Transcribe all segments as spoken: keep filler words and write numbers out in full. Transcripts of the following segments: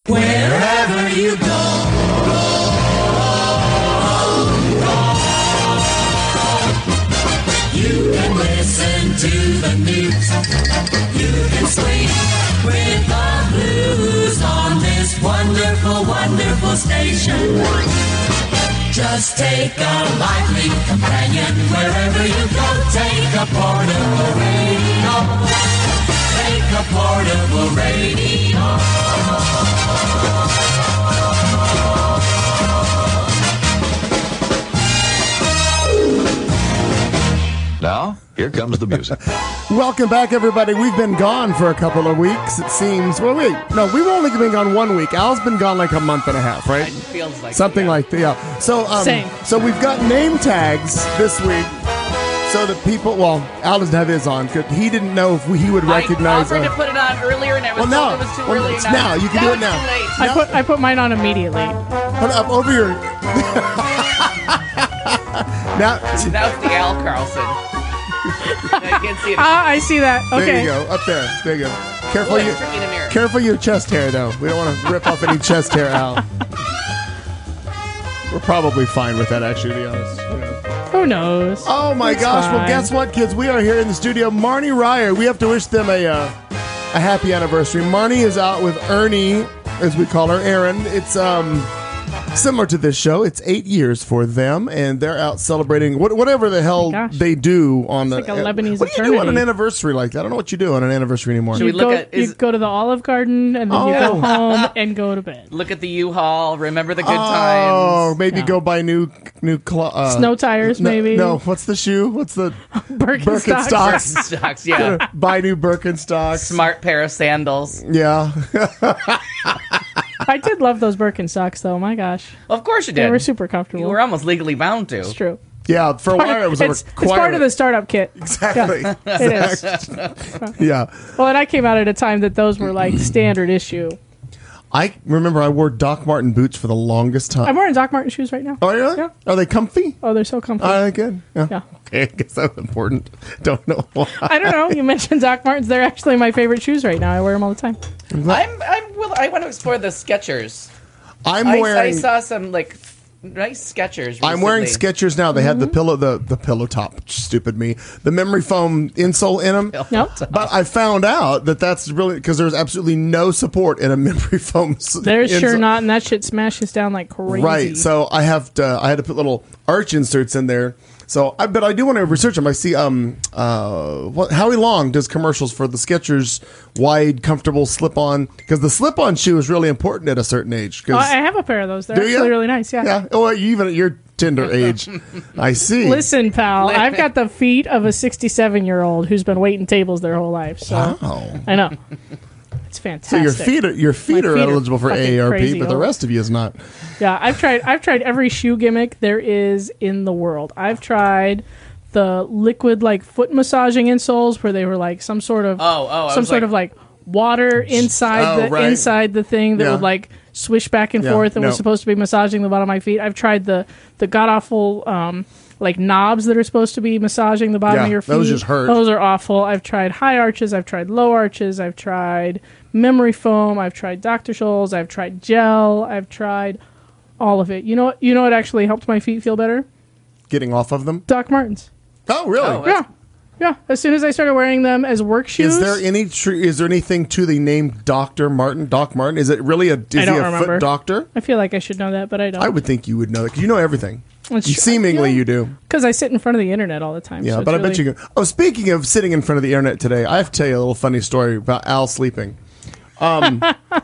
Wherever you go, you can listen to the news. You can swing with the blues on this wonderful, wonderful station. Just take a lively companion wherever you go. Take a portable radio. Take a portable radio. Now, here comes the music. Welcome back, everybody. We've been gone for a couple of weeks, it seems. Well, wait. No, we've only been gone one week. Al's been gone like a month and a half, right? It feels like Something yeah. like that, yeah. So, um, Same. So we've got name tags this week so that people, well, Al doesn't have his on. 'Cause he didn't know if we, he would recognize I offered uh, to put it on earlier, and I was Well, now. told it was too Well, early. it's and I- now. You can now do it it's now. Too late. I put I put mine on immediately. Put it up over your... now, Now it's the Al Carlson. I can't see it. Ah, I see that. Okay. There you go. Up there. There you go. Careful, Oh, you, it's tricky in the mirror. careful your chest hair, though. We don't want to rip off any chest hair, Al. We're probably fine with that, actually, to be honest. You know. Who knows? Oh, my It's gosh. Well, fine. guess what, kids? We are here in the studio. Marnie Ryer. We have to wish them a, uh, a happy anniversary. Marnie is out with Ernie, as we call her, Erin. It's um similar to this show. It's eight years for them, and they're out celebrating what, whatever the hell Gosh. they do on the. like a Lebanese what do you do on an eternity. anniversary like that? I don't know what you do on an anniversary anymore. Should we You look go, at- is- you go to the Olive Garden and then you Oh. go home and go to bed. Look at the U-Haul. Remember the good Oh, times. maybe Yeah. go buy new new clo- uh, Snow tires, no, maybe. No, what's the shoe? What's the Birkenstocks. Birkenstocks? Stocks, yeah. Buy new Birkenstocks. Smart pair of sandals. Yeah. I did love those Birkenstocks, though. My gosh, Of course you they did. were super comfortable. You were almost legally bound to. It's true. Yeah, for a while it was a it's, requirement. it's part of the startup kit. Exactly. Yeah, it is. Yeah. Well, and I came out at a time that those were like standard issue. I remember I wore Doc Marten boots for the longest time. I'm wearing Doc Marten shoes right now. Oh, really? Yeah. Are they comfy? Oh, they're so comfy. Are they good? Yeah. Yeah. Okay, I guess that's important. Don't know why. I don't know. You mentioned Doc Martens. They're actually my favorite shoes right now. I wear them all the time. I'm, I'm will, I want to explore the Skechers. I'm I, wearing... I saw some like nice Skechers recently. I'm wearing Skechers now. They had Mm-hmm. the pillow, the, the pillow top. Stupid me. The memory foam insole in them. Nope. But I found out that that's really because there's absolutely no support in a memory foam. s- They're sure insole. not, and that shit smashes down like crazy. Right. So I have to. I had to put little arch inserts in there. So I but I do want to research them. I see. Um. Uh. What? Howie Long does commercials for the Skechers wide, comfortable slip-on because the slip-on shoe is really important at a certain age. 'cause- Oh, I have a pair of those. They're Do actually ya? really nice. Yeah. yeah. Oh, you even at your tender age. I see. Listen, pal, I've got the feet of a sixty-seven-year-old who's been waiting tables their whole life. So Wow. I know. It's So fantastic. your feet are your feet My are feet are eligible for fucking A A R P, crazy but the old. rest of you is not. Yeah, I've tried. I've tried every shoe gimmick there is in the world. I've tried the liquid like foot massaging insoles where they were like some sort of Oh, oh, I some was sort like- of like water inside Oh, the right. inside the thing that Yeah. would like swish back and Yeah, forth and no. was supposed to be massaging the bottom of my feet. I've tried the the god awful um like knobs that are supposed to be massaging the bottom Yeah, of your feet. those just hurt. Those are awful. I've tried high arches. I've tried low arches. I've tried memory foam. I've tried Doctor Scholl's. I've tried gel. I've tried all of it. You know what? You know what actually helped my feet feel better? Getting off of them. Doc Martens. Oh, really? Oh, Yeah, yeah. As soon as I started wearing them as work shoes, Is there any tr- is there anything to the name Doctor Martin? Doc Martin? Is it really a is I don't he a remember. foot doctor? I feel like I should know that, but I don't. I would think you would know that 'cause you know everything. That's You true. seemingly Yeah. you do. because I sit in front of the internet all the time. Yeah, so but I it's bet you really- can. Oh, speaking of sitting in front of the internet today, I have to tell you a little funny story about Al sleeping. Um,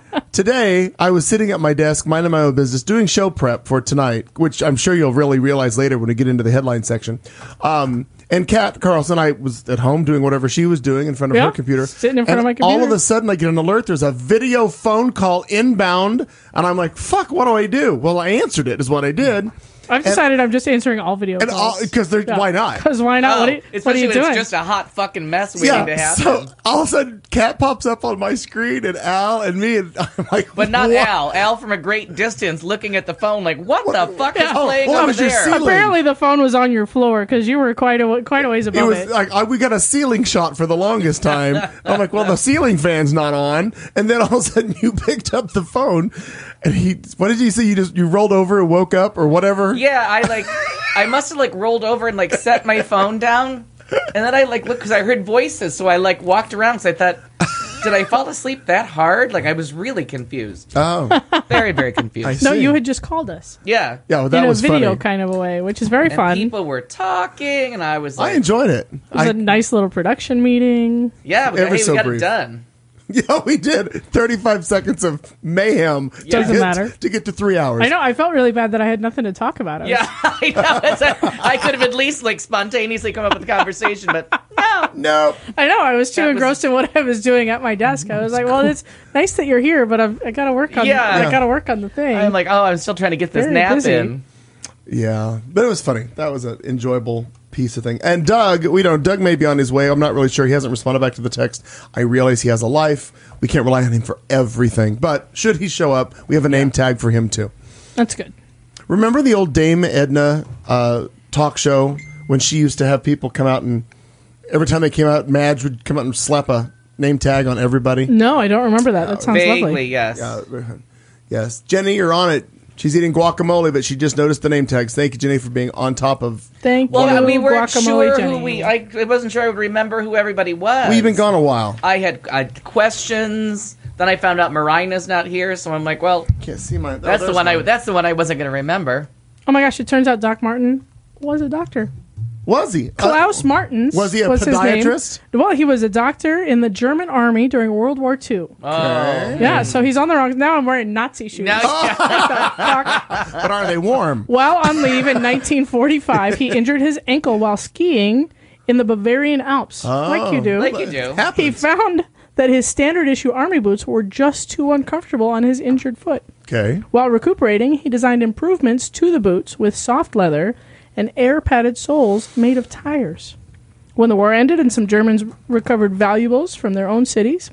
today, I was sitting at my desk, minding my own business, doing show prep for tonight, which I'm sure you'll really realize later when we get into the headline section. Um, and Kat Carlson, I was at home doing whatever she was doing in front of Yeah, her computer. sitting in front and of my computer. all of a sudden, I get an alert. There's a video phone call inbound, and I'm like, fuck, what do I do? Well, I answered it, is what I did. I've decided I'm just answering all video And calls. because they're why not? Because why not? Oh, what are, you- what are especially you when doing? it's just a hot fucking mess waiting to happen. So all of a sudden, Cat pops up on my screen, and Al and me, and I'm like, But not what? Al. Al from a great distance looking at the phone like, what, the fuck is Oh, playing well, that over was your there? ceiling. Apparently, the phone was on your floor because you were quite a quite a ways It above was it. like I, we got a ceiling shot for the longest time. I'm like, well, the ceiling fan's not on, and then all of a sudden you picked up the phone, and he, what did you say? You just you rolled over and woke up or whatever. Yeah, I like, I must have like rolled over and like set my phone down, and then I like looked because I heard voices, so I like walked around because I thought, did I fall asleep that hard? Like I was really confused, Oh, very very confused. I see. No, you had just called us Yeah, yeah, well, that in a was video funny. kind of a way, which is very and fun. people were talking, and I was I like, enjoyed it. It was I, a nice little production meeting. yeah, we, ever hey, we so got brief. it done. yeah, we did. thirty-five seconds of mayhem. to Doesn't get- matter. to get to three hours. I know. I felt really bad that I had nothing to talk about. I was- Yeah, I know. It's a, I could have at least like spontaneously come up with a conversation, but no. No, I know. I was too That was- engrossed in what I was doing at my desk. I was like, "Well, it's nice that you're here, but I've, I got to work on. Yeah. I got to work on the thing." I'm like, oh, I'm still trying to get this Very nap busy. in. yeah, but it was funny. That was an enjoyable piece of thing. And Doug, we don't. Doug may be on his way. I'm not really sure. He hasn't responded back to the text. I realize he has a life. We can't rely on him for everything. But should he show up, we have a name tag for him too. That's good. Remember the old Dame Edna uh, talk show when she used to have people come out and every time they came out, Madge would come out and slap a name tag on everybody. No, I don't remember that. That sounds Vaguely, lovely. yes. Uh, yes, Jenny, you're on it. She's eating guacamole, but she just noticed the name tags. Thank you, Jenny, for being on top of. Thank Well, you, we weren't Guacamole sure Jenny. who we. I, I wasn't sure I would remember who everybody was. We've been gone a while. I had, I had questions. Then I found out Marina's not here, so I'm like, well, Can't see my. that's oh, the there's one I. mine. That's the one I wasn't going to remember. Oh my gosh! It turns out Doc Martin was a doctor. Was he? Klaus Uh, Martens was he a his name. podiatrist? Well, he was a doctor in the German army during World War Two. Oh, Yeah, so he's on the wrong. Now I'm wearing Nazi shoes. now, Doc- but are they warm? While on leave in nineteen forty-five, he injured his ankle while skiing in the Bavarian Alps, like you do. like you do. He Happens. found that his standard issue army boots were just too uncomfortable on his injured foot. Okay. While recuperating, he designed improvements to the boots with soft leather and air-padded soles made of tires. When the war ended and some Germans recovered valuables from their own cities,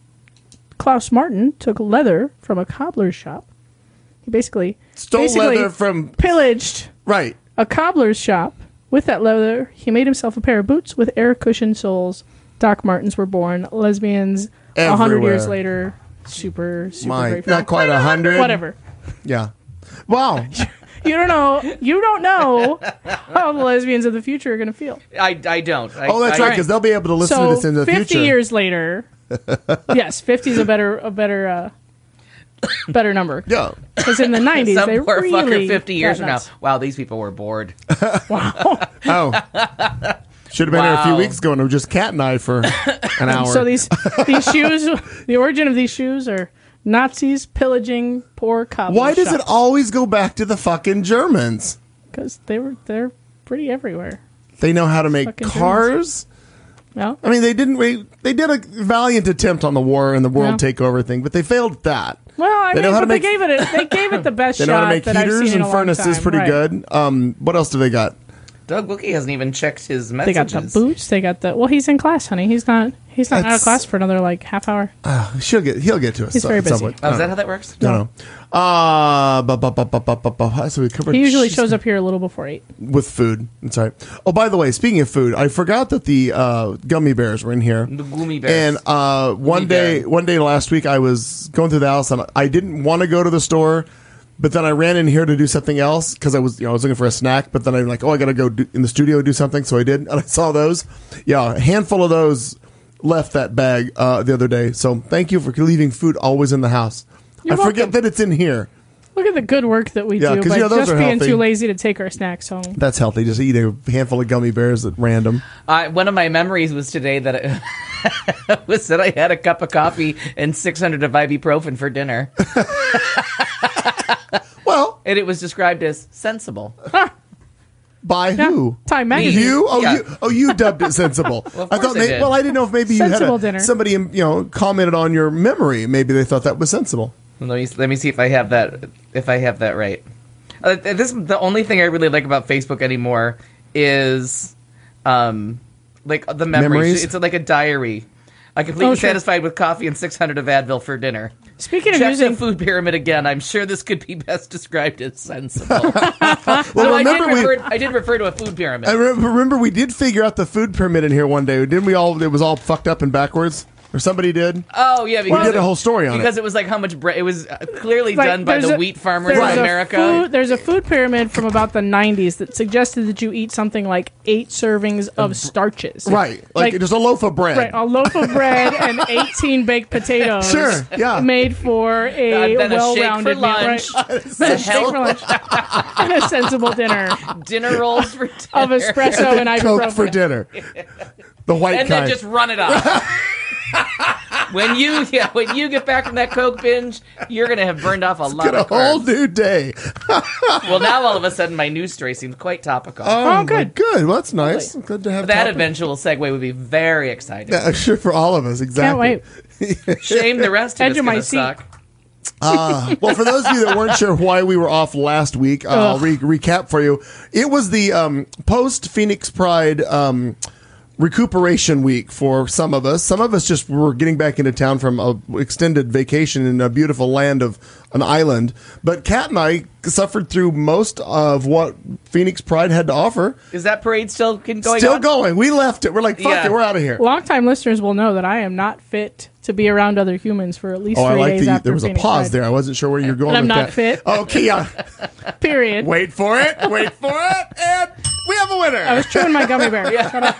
Klaus Martin took leather from a cobbler's shop. He basically, Stole basically leather from. pillaged Right. a cobbler's shop. With that leather, he made himself a pair of boots with air cushioned soles. Doc Martens were born. Lesbians, a hundred Everywhere. years later, super, super My, grateful. not quite a hundred. Whatever. Yeah. Wow. You don't know. You don't know how the lesbians of the future are going to feel. I, I don't. I, Oh, that's I, right, because they'll be able to listen so to this in the fifty future. years later, yes, fifty is a better, a better, uh, better number. Yeah. Because in the nineties, Some they poor really fucker fifty years got from now. nuts. Wow, these people were bored. Wow. Oh. Should have been here a few Wow. weeks ago and it was just Cat and I for an hour. So these these shoes, the origin of these shoes are Nazis pillaging poor cobbler Why does it shops. always go back to the fucking Germans? Because they were they're pretty everywhere. They know how to make Fucking cars. No, I mean, they didn't. Wait, they did a valiant attempt on the war and the world Yeah. takeover thing, but they failed at that. well, I They know mean, how but to they make- gave it a, they gave it the best They know shot how to make that I've heaters seen in and a long furnaces time. pretty Right. good. Um, what else do they got? Doug Wilkie hasn't even checked his They messages. got the boots. They got the. Well, he's in class, honey. He's not. He's not out That's- of class for another like half hour. She'll get. He'll get to us. He's so- very at some busy. point. Oh, is that how that works? No, no. Uh, bu- bu- bu- bu- bu- bu- bu- so we covered. He usually Jeez. shows up here a little before eight. with food. That's right. Oh, by the way, speaking of food, I forgot that the uh, gummy bears were in here. The gummy bears. And uh, one Gummy day, bear. one day last week, I was going through the house and I didn't want to go to the store, but then I ran in here to do something else because I was, you know, I was looking for a snack. But then I'm like, oh, I got to go do, in the studio do something, so I did, and I saw those. Yeah, a handful of those left that bag uh, the other day. So thank you for leaving food always in the house. You're I forget welcome. that it's in here. Look at the good work that we Yeah, do, 'cause, but you know, those just are being healthy. too lazy to take our snacks home. That's healthy. Just eat a handful of gummy bears at random. I, one of my memories was today that it was that I had a cup of coffee and six hundred of ibuprofen for dinner, Well, and it was described as sensible. by Yeah. who? Time magazine. You? Oh, Yeah. you? Oh, you dubbed it sensible. Well, of I course thought. I Maybe, did. well, I didn't know if maybe you Sensible had a, dinner. somebody, you know, commented on your memory. Maybe they thought that was sensible. Let me let me see if I have that if I have that right. Uh, this the only thing I really like about Facebook anymore is, um, like the memories. Memories? It's like a diary. I'm completely Oh, sure. satisfied with coffee and six hundred of Advil for dinner. Speaking of Check using the food pyramid again. I'm sure this could be best described as sensible. Well, So I, did remember we. refer, I did refer to a food pyramid. I re- remember we did figure out the food pyramid in here one day. Didn't we all? It was all fucked up and backwards. Or somebody did. Oh yeah, because did a it- whole story on it. because it was like how much bread. It was uh, clearly Like, done by there's the a- wheat farmers there's in a America. Food, there's a food pyramid from about the nineties that suggested that you eat something like eight servings of starches. Right, like, Like- just a loaf of bread. Right, a loaf of bread and eighteen baked potatoes. Sure, yeah. Made for a Uh, then a shake well-rounded for meal, lunch. right? The Then a shake hell- for lunch. And a sensible dinner dinner rolls for dinner. of espresso and Coke for ibuprofen. dinner. The white and kind. then just run it off. when you yeah, when you get back from that Coke binge, you're gonna have burned off a lot Get a of whole carbs. new day. Well, now all of a sudden, my news story seems quite topical. Oh, good. Good. Well, that's nice. Good to have that topic. eventual segue would be very exciting. Yeah, sure, for all of us. Exactly. Can't wait. Shame the rest of Edge it's of my gonna seat. suck. Uh, well, for those of you that weren't sure why we were off last week, uh, I'll re- recap for you. It was the um, post Phoenix Pride um, recuperation week for some of us. Some of us just were getting back into town from a extended vacation in a beautiful land of an island. But Kat and I suffered through most of what Phoenix Pride had to offer. Is that parade still con- going Still on? going. We left it. We're like, fuck Yeah. it. We're out of here. Longtime listeners will know that I am not fit to be around other humans for at least Oh, I three like days that. after There was a Phoenix pause Pride. there. I wasn't sure where you're going I'm with not that. fit. Okay, yeah. Period. Wait for it. Wait for it. And we have a winner. I was chewing my gummy bear.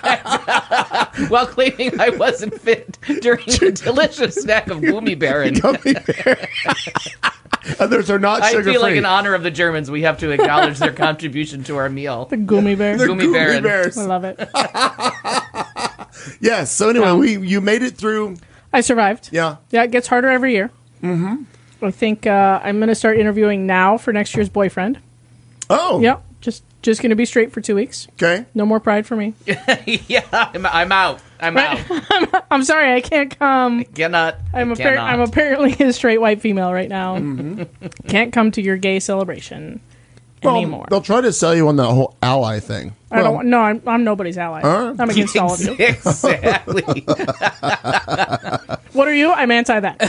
While claiming I wasn't fit during a delicious snack of Gummy Baron. Gummy bear. Others are not I sugar feel like free. in honor of the Germans, we have to acknowledge their contribution to our meal. The gummy bear. They're Gummy Gummy Baron. bears. I love it. Yes. So anyway, we you made it through. I survived. Yeah. Yeah, it gets harder every year. Mm-hmm. I think uh, I'm going to start interviewing now for next year's boyfriend. Oh. Yep. Just just going to be straight for two weeks. Okay. No more pride for me. yeah, I'm, I'm out. I'm out. I'm sorry, I can't come. Cannot. I'm, appar- cannot. I'm apparently a straight white female right now. Mm-hmm. Can't come to your gay celebration Well, anymore. they'll try to sell you on that whole ally thing. I Well, don't. No, I'm, I'm nobody's ally. All right. I'm against all of you. Exactly. What are you? I'm anti that.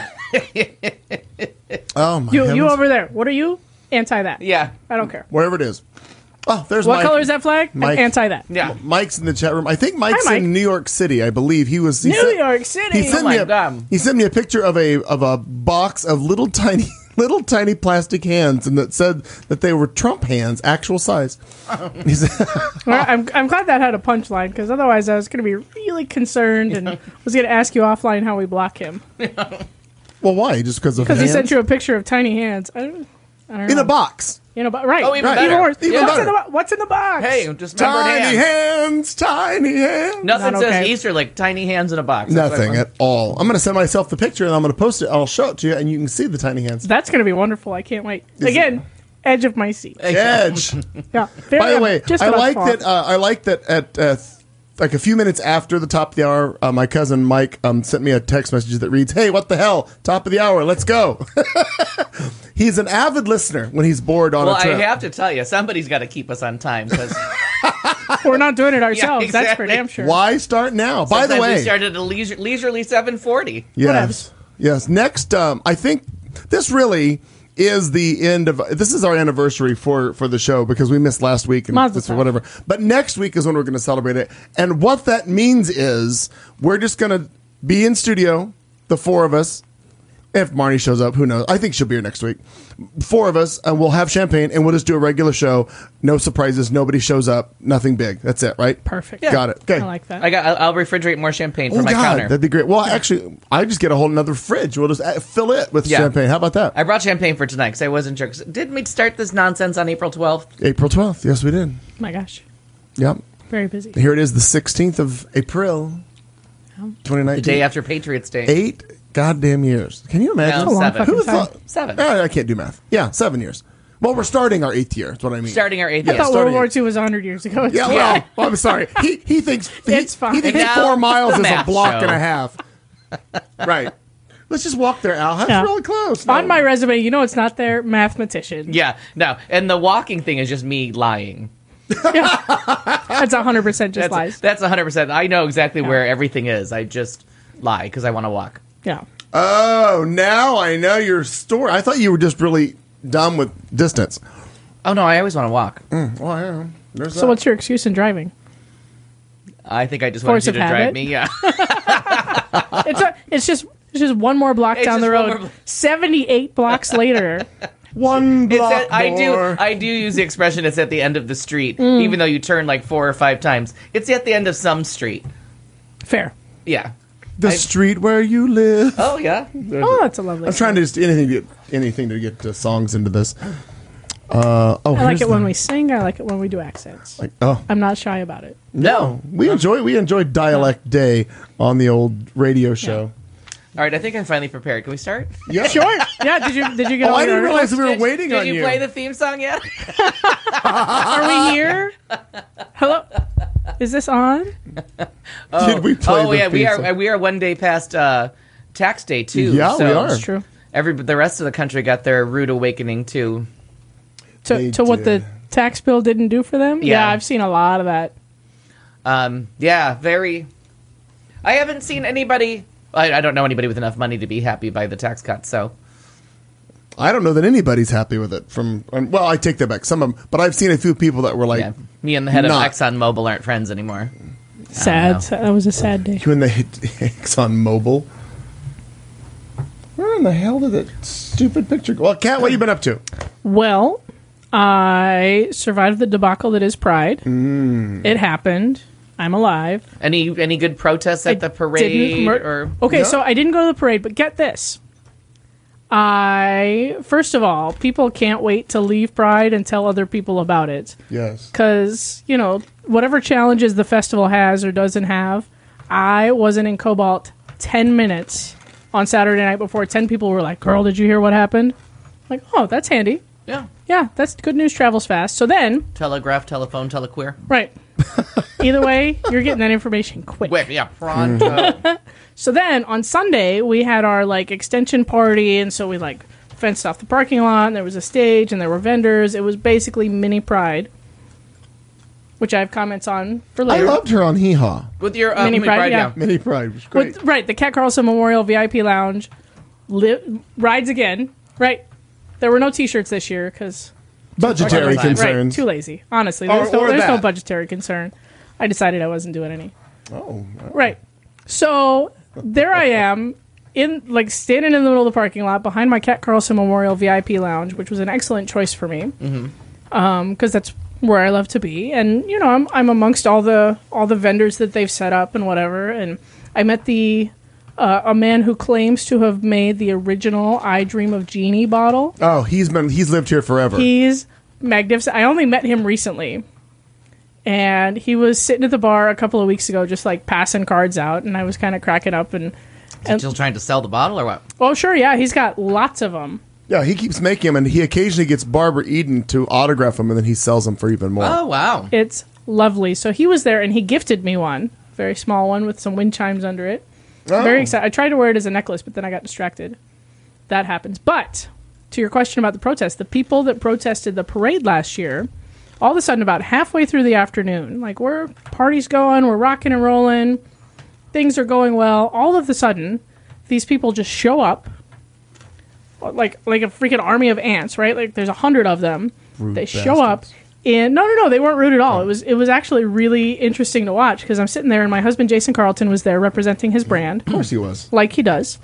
Oh my You heavens. you over there. What are you? Anti that. yeah. I don't care. Wherever it is. Oh, there's What Mike. color is that flag? I'm Mike. anti that. Yeah. Mike's in the chat room. I think Mike's Hi, Mike. in New York City. I believe he was. He New sent- York City. He sent Oh me my a, God. He sent me a picture of a of a box of little tiny little tiny plastic hands, and that said that they were Trump hands, actual size. He said, Well, I'm, I'm glad that had a punchline because otherwise I was going to be really concerned and was going to ask you offline how we block him well, why? Just because of because he hands? sent you a picture of tiny hands. I don't, I don't know. in a box. In a box. Right. Oh, even Right. better. worse. Even what's, better. in the, bo- what's in the box? Hey, just remembered Tiny hands. hands, tiny hands. Nothing Not says okay. Easter like tiny hands in a box. That's what I Nothing want. at all. I'm going to send myself the picture and I'm going to post it. I'll show it to you, and you can see the tiny hands. That's going to be wonderful. I can't wait. Again, edge of my seat. Edge. Yeah. Very- By the way, just I about like font. that. Uh, I like that at uh, th- like a few minutes after the top of the hour, uh, my cousin Mike um, sent me a text message that reads, "Hey, what the hell? Top of the hour, let's go." He's an avid listener when he's bored on Well, a I trip. have to tell you, somebody's got to keep us on time because We're not doing it ourselves. That's for exactly. damn sure. Why start now? By the we way, started at a leisure, leisurely seven forty. yes, yes. Next, um, I think this really is the end of this is our anniversary for for the show because we missed last week and Mazel this or tov. whatever. But next week is when we're going to celebrate it. And what that means is we're just going to be in studio, the four of us. If Marnie shows up, who knows? I think she'll be here next week. Four of us, and we'll have champagne, and we'll just do a regular show. No surprises. Nobody shows up. Nothing big. That's it, right? Perfect. Got it. Okay. I like that. I got. I'll, I'll refrigerate more champagne for Oh my God, counter. that'd be great. Well, actually, I just get a whole another fridge. We'll just uh, fill it with Yeah. champagne. How about that? I brought champagne for tonight because I wasn't sure. 'Cause didn't we start this nonsense on April twelfth? April twelfth. Yes, we did. My gosh. Yep. Very busy. Here it is, the sixteenth of April, twenty nineteen. The day after Patriots Day. Eight goddamn years. Can you imagine? No, a long seven. fucking Who time. thought? Seven. Eh, I can't do math. Yeah, seven years. Well, we're starting our eighth year. That's what I mean. Starting our eighth Yeah, I year. thought starting World War it. Two was one hundred years ago. It's Yeah, fine. well, well, I'm sorry. He he thinks he, It's fine. he thinks Now, four miles the is a math block show. and a half. Right. Let's just walk there, Al. That's Yeah. really close. No. On my resume, you know it's not there. Mathematician. Yeah, no. And the walking thing is just me lying. That's one hundred percent just That's lies. that's one hundred percent. I know exactly where everything is. I just lie because I want to walk. Yeah. Oh, now I know your story. I thought you were just really dumb with distance. Oh, no, I always want to walk. Mm, well, yeah. There's So that. what's your excuse in driving? I think I just Force wanted you of to drive habit? me. Yeah. It's a, it's just it's just one more block It's down the just one road. more blo- seventy-eight blocks later. One It's block at, I do more. I do use the expression it's at the end of the street, Mm. even though you turn like four or five times. It's at the end of some street. Fair. Yeah. the I- street where you live. Oh, yeah. Oh, that's a lovely. I'm trying to just anything to get anything to get uh, songs into this. Uh, oh, I like here's it when the- we sing. I like it when we do accents. like, oh I'm not shy about it. no, we enjoy we enjoy Dialect Day on the old radio show. All right, I think I'm finally prepared. Can we start? Yeah, Sure. Yeah. Did you Did you get Oh, all I your didn't realize we were Did- waiting did on you. you. play the theme song yet? Are we here? Hello. Is this on? Did we play? Oh the yeah, we theme are. song? We are one day past uh, tax day too. Yeah, so we are. It's true. Every the rest of the country got their rude awakening too. To They to what the did. tax bill didn't do for them. Yeah. Yeah, I've seen a lot of that. Um, yeah, very. I haven't seen anybody. I, I don't know anybody with enough money to be happy by the tax cut. So I don't know that anybody's happy with it. From um, well, I take that back. Some of them, but I've seen a few people that were like, yeah, me and the head not. of ExxonMobil aren't friends anymore. Sad. know. Sad. That was a sad day. when they hit Exxon Mobil. Where in the hell did that stupid picture go? Well, Kat, what have you been up to? Well, I survived the debacle that is Pride. Mm. It happened. I'm alive. Any any good protests at I the parade didn't mur- or Okay, No. so I didn't go to the parade, but get this. I first of all, people can't wait to leave Pride and tell other people about it. Yes. Because, you know, whatever challenges the festival has or doesn't have, I wasn't in Cobalt ten minutes on Saturday night before ten people were like, "Girl, did you hear what happened?" I'm like, oh, that's handy. yeah, Yeah, that's good news travels fast. So then, telegraph, telephone, telequeer. right. Either way, you're getting that information quick. Wait, yeah, pronto. So then on Sunday, we had our like extension party, and so we like fenced off the parking lot, and there was a stage, and there were vendors. It was basically mini Pride, which I have comments on for I later. loved her on Hee Haw. With your uh, Mini Mini Pride, Pride, yeah. yeah. Mini Pride was great. With, right, the Cat Carlson Memorial V I P Lounge li- rides again. Right, there were no T-shirts this year because Budgetary Right, concerns. right, too lazy. Honestly, Or- there's, no, or there's no that. budgetary concern. I decided I wasn't doing any. Oh, Right. So there I am, in like standing in the middle of the parking lot behind my Cat Carlson Memorial V I P Lounge, which was an excellent choice for me, because Mm-hmm. um, that's where I love to be. And you know, I'm I'm amongst all the all the vendors that they've set up and whatever. And I met the uh, a man who claims to have made the original "I Dream of Jeannie" bottle. oh, he's been he's lived here forever. He's magnificent. I only met him recently. And he was sitting at the bar a couple of weeks ago, just like passing cards out, and I was kind of cracking up. And, and Still trying to sell the bottle or what? oh, sure, yeah, he's got lots of them. yeah, he keeps making them, and he occasionally gets Barbara Eden to autograph them, and then he sells them for even more. Oh wow! It's lovely. So he was there, and he gifted me one, very small one with some wind chimes under it. Oh. Very excited. I tried to wear it as a necklace, but then I got distracted. That happens. But to your question about the protest, the people that protested the parade last year, all of a sudden, about halfway through the afternoon, like we're party's going, we're rocking and rolling, things are going well. All of a sudden, these people just show up, like like a freaking army of ants, right? Like there's a hundred of them. Rude they show up, bastards. and no, no, no, they weren't rude at all. It was it was actually really interesting to watch because I'm sitting there, and my husband Jason Carlton was there representing his brand, Of course he was. like he does.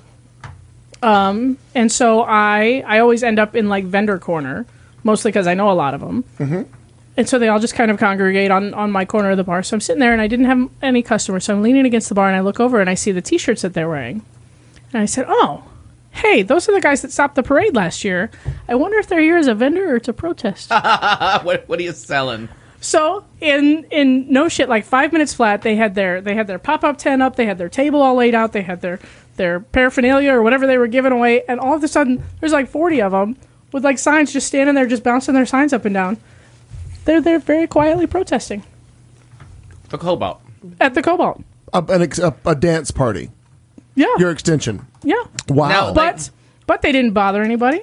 Um, and so I I always end up in like vendor corner, mostly because I know a lot of them. Mm-hmm. And so they all just kind of congregate on, on my corner of the bar. So I'm sitting there and I didn't have any customers. So I'm leaning against the bar and I look over and I see the T-shirts that they're wearing. And I said, oh, hey, those are the guys that stopped the parade last year. I wonder if they're here as a vendor or to protest. what what are you selling? So in in no shit, like five minutes flat, they had their they had their pop up tent up, they had their table all laid out, they had their their paraphernalia or whatever they were giving away, and all of a sudden there's like forty of them with like signs just standing there, just bouncing their signs up and down. They're they're very quietly protesting The Cobalt. at the Cobalt. A, an ex, a, a dance party. Yeah. Your extension. Yeah. Wow. Now, But but they didn't bother anybody.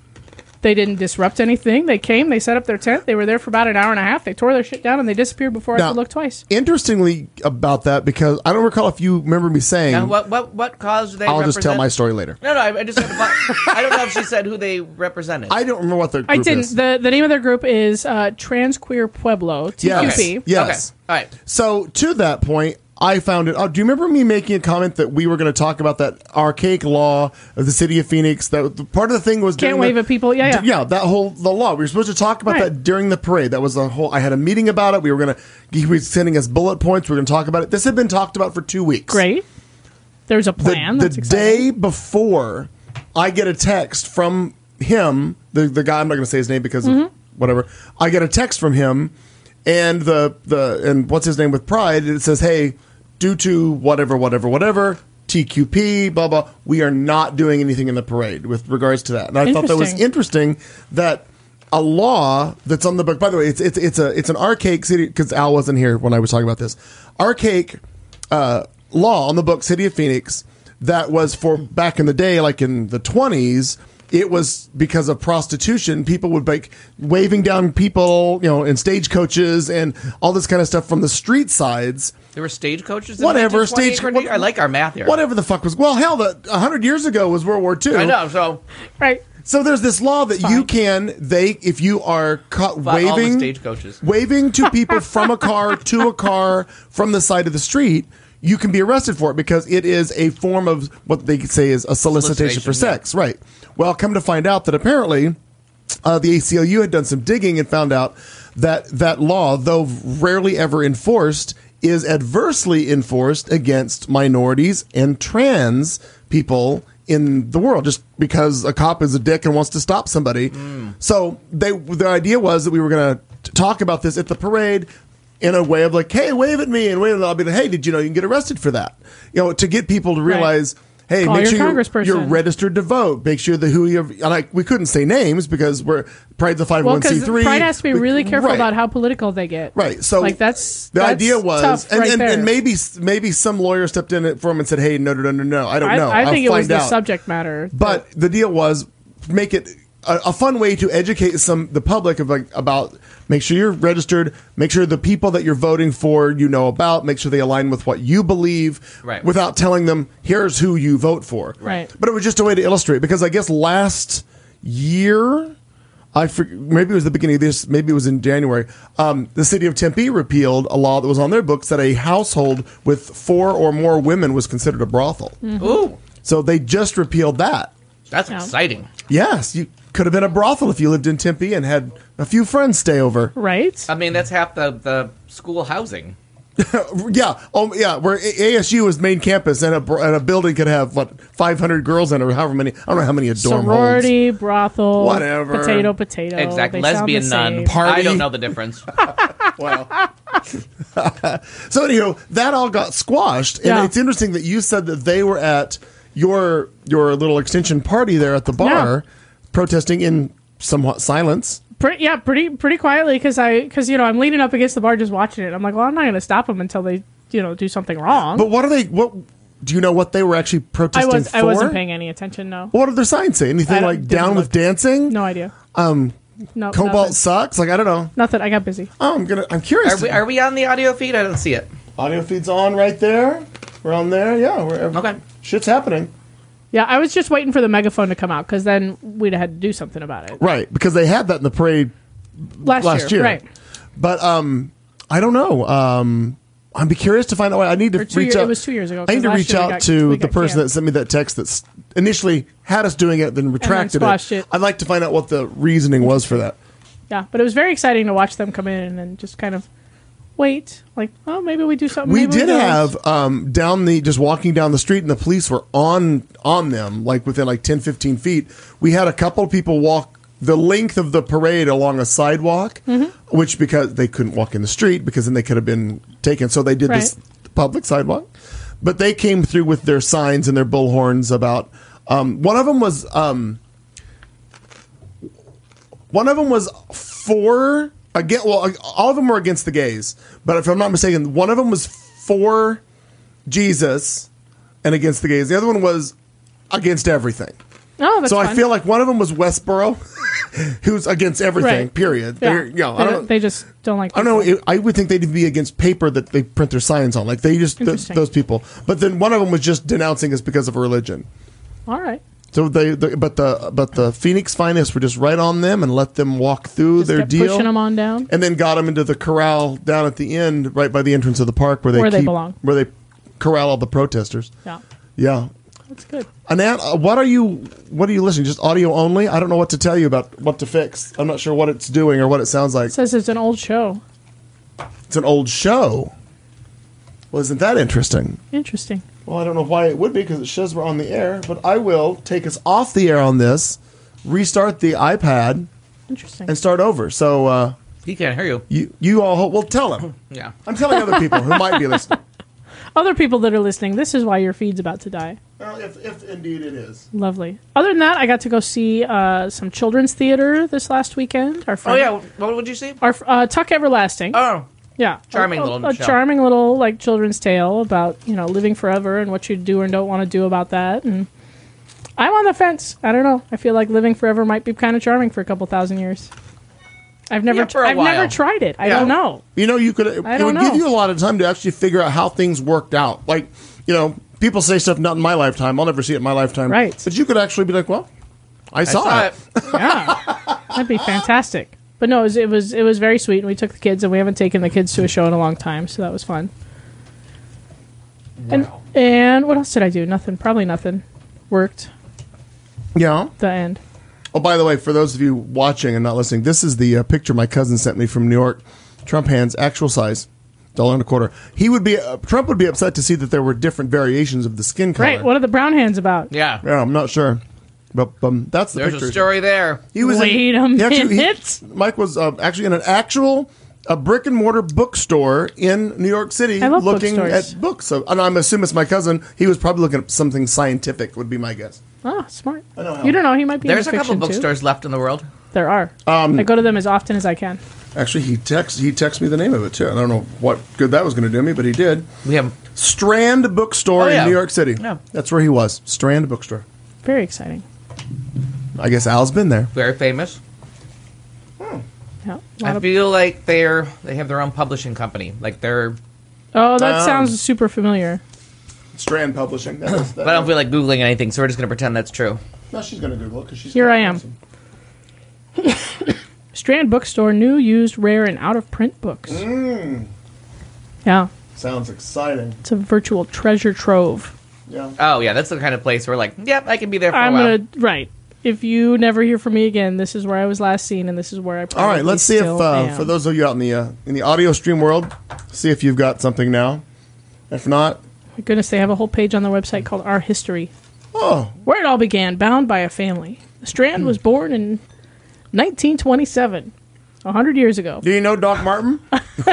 They didn't disrupt anything. They came, they set up their tent. They were there for about an hour and a half. They tore their shit down and they disappeared before Now, I could look twice. Interestingly about that, because I don't recall if you remember me saying, Now, what what what cause do they I'll represent? just tell my story later. No, no, I, I just had to, I don't know if she said who they represented. I don't remember what the group I didn't. is. The the name of their group is uh, Trans Queer Pueblo, T Q P. Yes. Yes. Okay. All right. So to that point, I found it. Oh, do you remember me making a comment that we were going to talk about that archaic law of the city of Phoenix? That the- part of the thing was Can't during wave the, at people. Yeah, yeah. yeah. That whole the law. We were supposed to talk about Right. that during the parade. That was a whole. I had a meeting about it. We were going to. He was sending us bullet points. We were going to talk about it. This had been talked about for two weeks. Great. There's a The, plan. the That's exciting. day before, I get a text from him. The the guy. I'm not going to say his name because Mm-hmm. of whatever. I get a text from him, and the the and what's his name with Pride. It says, "Hey, due to whatever, whatever, whatever, T Q P, blah blah, we are not doing anything in the parade with regards to that." And I thought that was interesting that a law that's on the book. By the way, it's it's it's a it's an archaic city, because Al wasn't here when I was talking about this. Archaic uh, law on the book, City of Phoenix, that was for back in the day, like in the twenties. It was because of prostitution. People would like waving down people, you know, in stagecoaches and all this kind of stuff from the street sides. There were stagecoaches. In Whatever nineteen twenty-eight, stage. Courtney? I like our math here. Whatever the fuck was. Well, hell, the a hundred years ago was World War Two. I know. So Right. So there's this law that you can they if you are caught Fought all the waving stagecoaches. waving to people from a car to a car from the side of the street, you can be arrested for it because it is a form of what they say is a solicitation, for Solicitation, yeah. sex. Right. Well, come to find out that apparently uh, the A C L U had done some digging and found out that that law, though rarely ever enforced, is adversely enforced against minorities and trans people in the world, just because a cop is a dick and wants to stop somebody. Mm. So they the idea was that we were going to talk about this at the parade in a way of like, hey, wave at me, and wave, and I'll be like, hey, did you know you can get arrested for that? You know, to get people to realize. Hey, Call make your sure you're, congressperson. you're registered to vote. Make sure that who you're. And I, we couldn't say names because we're Pride's a five Well, oh one c because three. Pride has to be We- really careful right. about how political they get. Right. So like that's the that's idea was, tough and, right and, there. and maybe maybe some lawyer stepped in for him and said, "Hey, no, no, no, no, no. I don't I, know. I I'll think it was find the out." subject matter. But the deal was make it a, a fun way to educate some the public of like about make sure you're registered, make sure the people that you're voting for you know about, make sure they align with what you believe, Right. without telling them here's who you vote for. Right. But it was just a way to illustrate because I guess last year. I for, maybe it was the beginning of this. Maybe it was in January. Um, the city of Tempe repealed a law that was on their books that a household with four or more women was considered a brothel. Ooh, So they just repealed that. that's Yeah. exciting. Yes, you could have been a brothel if you lived in Tempe and had a few friends stay over. right. I mean, that's half the, the school housing. Yeah, oh yeah. Where A S U is main campus and a br- and a building could have what five hundred girls in it or however many. I don't know how many a dorm holds. Sorority, brothel, Whatever. potato, potato. Exactly. They sound the Lesbian nun. same. Party. I don't know the difference. Wow. So anyhow, that all got squashed, and Yeah. it's interesting that you said that they were at your your little extension party there at the bar, protesting in somewhat silence. Pretty, yeah, pretty pretty quietly because I because you know I'm leaning up against the bar just watching it. I'm like, well, I'm not going to stop them until they you know do something wrong. But what are they? What do you know? What they were actually I protesting was for? I wasn't paying any attention. No, What did their signs say? I Anything don't- like didn't down with look. dancing? no idea. Um, No, Cobalt nothing. sucks. Like I don't know. Nothing. I got busy. Oh, I'm gonna. I'm curious. Are we, are we on the audio feed? I don't see it. Audio feed's on right there. We're on there. Yeah. We're, Okay. Shit's happening. Yeah, I was just waiting for the megaphone to come out because then we'd have had to do something about it. Right, because they had that in the parade Last, last year, year. right? But um, I don't know. Um, I'd be curious to find out. I need to Or two reach year- out. it was two years ago, I need 'cause to last reach year we out got- to we the got person canned. that sent me that text that initially had us doing it, then retracted squashed it. I'd like to find out what the reasoning was for that. Yeah, but it was very exciting to watch them come in and then just kind of wait, like, oh, maybe we do something. We maybe did don't. have um, down the just walking down the street, and the police were on on them, like within like ten, fifteen feet. We had a couple of people walk the length of the parade along a sidewalk, Mm-hmm. which because they couldn't walk in the street because then they could have been taken. So they did this public sidewalk, but they came through with their signs and their bullhorns about. Um, one of them was um, one of them was for. Again, well, all of them were against the gays, but if I'm not mistaken, one of them was for Jesus, and against the gays. The other one was against everything. Oh, that's so fun. I feel like one of them was Westboro, who's against everything. Right. Period. Yeah. They're, you know, they, I don't. they just don't like. I don't know. people. it- I would think they'd be against paper that they print their signs on. Like they just th- Interesting. those people. But then one of them was just denouncing us because of religion. All right. So they, the, but the but the Phoenix Finest were just right on them and let them walk through Just their kept deal, pushing them on down. and then got them into the corral down at the end, right by the entrance of the park, where they Where they keep, belong. where they corral all the protesters. Yeah, Yeah, that's good. Anant, uh, what are you what are you listening? Just audio only? I don't know what to tell you about what to fix. I'm not sure what it's doing or what it sounds like. It says it's an old show. It's an old show. Well, isn't that interesting? Interesting. Well, I don't know why it would be because it shows we're on the air, but I will take us off the air on this, restart the iPad, Interesting. and start over. So uh, He can't hear you. you you all well tell him. Yeah. I'm telling other people who might be listening. Other people that are listening, this is why your feed's about to die. Well, if, if indeed it is. Lovely. Other than that, I got to go see uh, some children's theater this last weekend. Our Oh friend, yeah. What would you see? our uh, Tuck Everlasting. Oh. Yeah, Charming a, a- little a show. charming little like children's tale about you know living forever and what you do and don't want to do about that. And I'm on the fence. I don't know. I feel like living forever might be kind of charming for a couple thousand years. I've never, Yeah, for a I've never while. tried it. I Yeah. don't know. You know, you could. It I don't would give know. you a lot of time to actually figure out how things worked out. Like, you know, people say stuff not in my lifetime. I'll never see it in my lifetime. Right. But you could actually be like, well, I I saw, saw it. it. Yeah, that'd be fantastic. But no, it was, it was it was very sweet. And we took the kids, and we haven't taken the kids to a show in a long time, so that was fun. And and what else did I do? Nothing. Probably nothing. Worked. Yeah. The end. Oh, by the way, for those of you watching and not listening, this is the uh, picture my cousin sent me from New York. Trump hands, actual size, dollar and a quarter. He would be uh, Trump would be upset to see that there were different variations of the skin color. Right. What are the brown hands about? Yeah. Yeah, I'm not sure, but um, that's the There's picture. a story there. He was Wait in, a he actually- he- minute. Mike was uh, actually in an actual a brick and mortar bookstore in New York City, I love looking bookstores. at books. So, and I'm assuming it's my cousin. He was probably looking at something scientific. Would be my guess. Oh, smart. I know how- You don't know. He might be There's a into couple fiction, too. bookstores left in the world. There are. Um, I go to them as often as I can. Actually, he text he texted me the name of it too. I don't know what good that was going to do me, but he did. We have Strand Bookstore Oh, yeah. in New York City. Yeah. That's where he was. Strand Bookstore. Very exciting. I guess Al's been there. very famous. Yeah. a I lot of- feel like they're they have their own publishing company. Like they're, oh, that Um, sounds super familiar. Strand Publishing. That was, that but I don't feel like googling anything, so we're just gonna pretend that's true. No, she's going to Google it because she's Here I am. Strand Bookstore, new, used, rare, and out of print books. Mm. Yeah, Sounds exciting. it's a virtual treasure trove. Yeah. Oh yeah, that's the kind of place where like, yep, I can be there for I'm a while. gonna right. If you never hear from me again, this is where I was last seen, and this is where I. All Probably right, let's see if still uh, am. for those of you out in the uh, in the audio stream world, see if you've got something now. If not, My goodness, they have a whole page on their website called Our History, oh, where it all began. Bound by a family. The Strand was born in nineteen twenty-seven, a hundred years ago, do you know Doc Martin?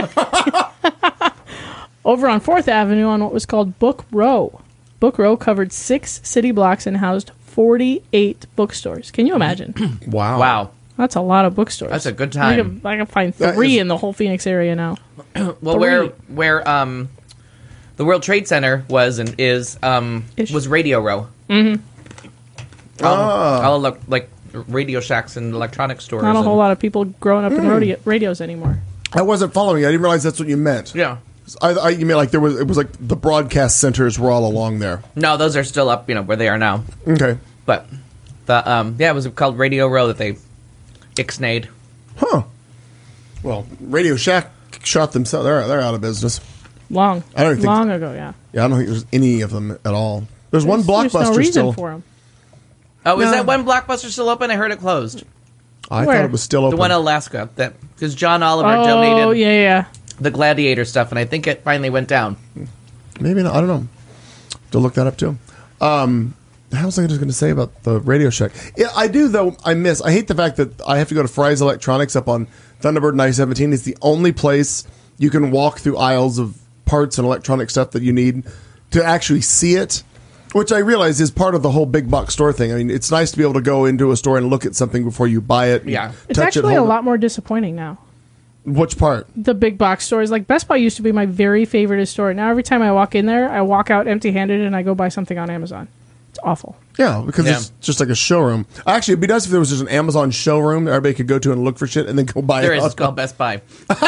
over on Fourth Avenue on what was called Book Row. Book Row covered six city blocks and housed forty-eight bookstores. Can you imagine? Wow. Wow. That's a lot of bookstores. That's a good I time. can, I can find That three is- in the whole Phoenix area now. Well, where where um the World Trade Center was and is um Ish. was Radio Row. Mm-hmm. Ah. All elec- like Radio Shacks and electronic stores. Not a and- whole lot of people growing up in Hmm. rodeo, radios anymore. I wasn't following. I didn't realize that's what you meant. Yeah. I, I you mean like there was it was like the broadcast centers were all along there. No, those are still up. You know where they are now. Okay. But the um yeah, it was called Radio Row that they ixnayed. Huh. Well, Radio Shack shot themselves. They're they're out of business. Long, I don't think- long ago, yeah. Yeah, I don't think there's any of them at all. There's, one There's Blockbuster no reason still. for them. Oh, is No. that one Blockbuster still open? I heard it closed. I Where? thought it was still open. The one in Alaska. That because John Oliver Oh, donated yeah, yeah. the Gladiator stuff, and I think it finally went down. Maybe not. I don't know. To look that up too. Um, how was I just going to say about the Radio Shack? Yeah, I do though. I miss. I hate the fact that I have to go to Fry's Electronics up on Thunderbird and I seventeen. It's the only place you can walk through aisles of parts and electronic stuff that you need to actually see it. Which I realize is part of the whole big box store thing. I mean, it's nice to be able to go into a store and look at something before you buy it. and Yeah. It's touch actually it, a hold it. lot more disappointing now. Which part? The big box stores. Like Best Buy used to be my very favorite store. Now every time I walk in there, I walk out empty-handed and I go buy something on Amazon. It's awful. Yeah, because Yeah. it's just like a showroom. Actually, it'd be nice if there was just an Amazon showroom that everybody could go to and look for shit and then go buy There it. is. It's called Best Buy.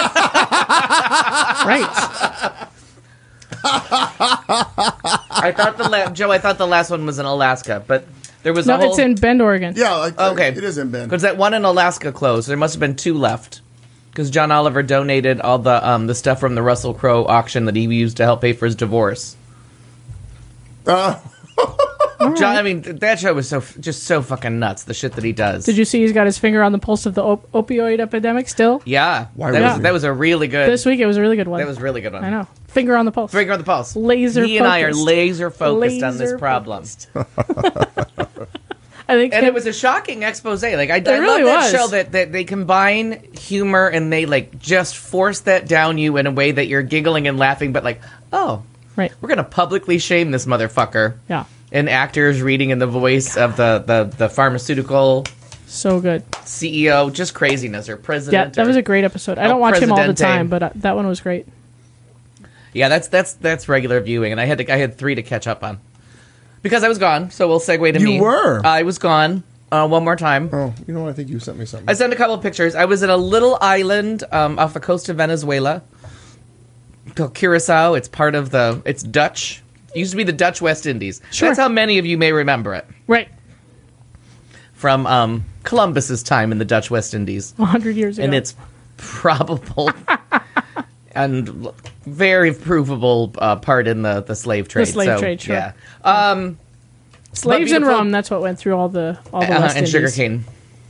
Right. I thought the la- Joe. I thought the last one was in Alaska, but there was a No, whole. it's in Bend, Oregon. Yeah, like, Okay, it is in Bend. because that one in Alaska closed. There must have been two left. Because John Oliver donated all the um, the stuff from the Russell Crowe auction that he used to help pay for his divorce. Uh, John, I mean, th- that show was so f- just so fucking nuts. The shit that he does. Did you see he's got his finger on the pulse of the op- opioid epidemic still? Yeah, Why that would was he? that was a really good. This week it was a really good one. that was a really good one. I know. Finger on the pulse. Finger on the pulse. Laser He and I are focused. laser focused on this Laser problem. I think And him- it was a shocking expose. Like I, I really love that was. show that, that they combine humor and they like just force that down you in a way that you're giggling and laughing, but like, oh, right. we're gonna publicly shame this motherfucker. Yeah. And actors reading in the voice of the, the, the pharmaceutical So good. C E O, just craziness or Yeah, president. that or- was a great episode. I El don't watch him all the Presidente. time, but uh, that one was great. Yeah, that's that's that's regular viewing, and I had to, I had three to catch up on because I was gone. So we'll segue to You me. were. I was gone. Uh, one more time. oh, you know what? I think you sent me something. I sent a couple of pictures. I was in a little island um, off the coast of Venezuela called Curacao. It's part of the. It's Dutch. It used to be the Dutch West Indies. Sure. That's how many of you may remember it Right. from um, Columbus's time in the Dutch West Indies, A hundred years ago. and it's probable and l- very provable uh, part in the, the slave trade. slave So, trade, sure. Yeah. Um, slaves but and beautiful- rum. That's what went through all the all the uh, West and Indies. sugarcane.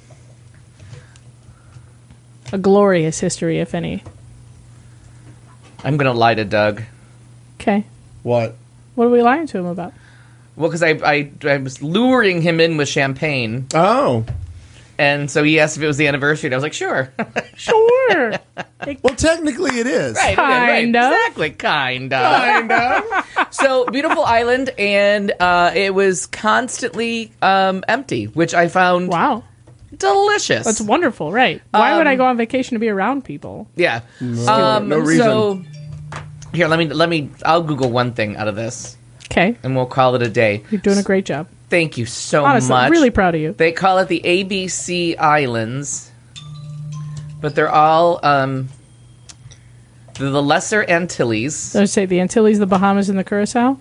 A glorious history, if any. I'm gonna lie to Doug. Okay. What? What are we lying to him about? Well, because I, I I was luring him in with champagne. Oh. And so he asked if it was the anniversary, and I was like, sure. Sure. Well, technically it is. Right, right, Kind of. Exactly, kind of. Kind of. So, beautiful island, and uh, it was constantly um, empty, which I found Wow. delicious. That's wonderful, right? Why would I Um, go on vacation to be around people? Yeah. Um, no reason. So, here, let me, let me, I'll Google one thing out of this, Okay. and we'll call it a day. You're doing a great job. Thank you so Honestly, much. really proud of you. They call it the A B C Islands, but they're all um, they're the Lesser Antilles. I would say the Antilles, the Bahamas, and the Curacao.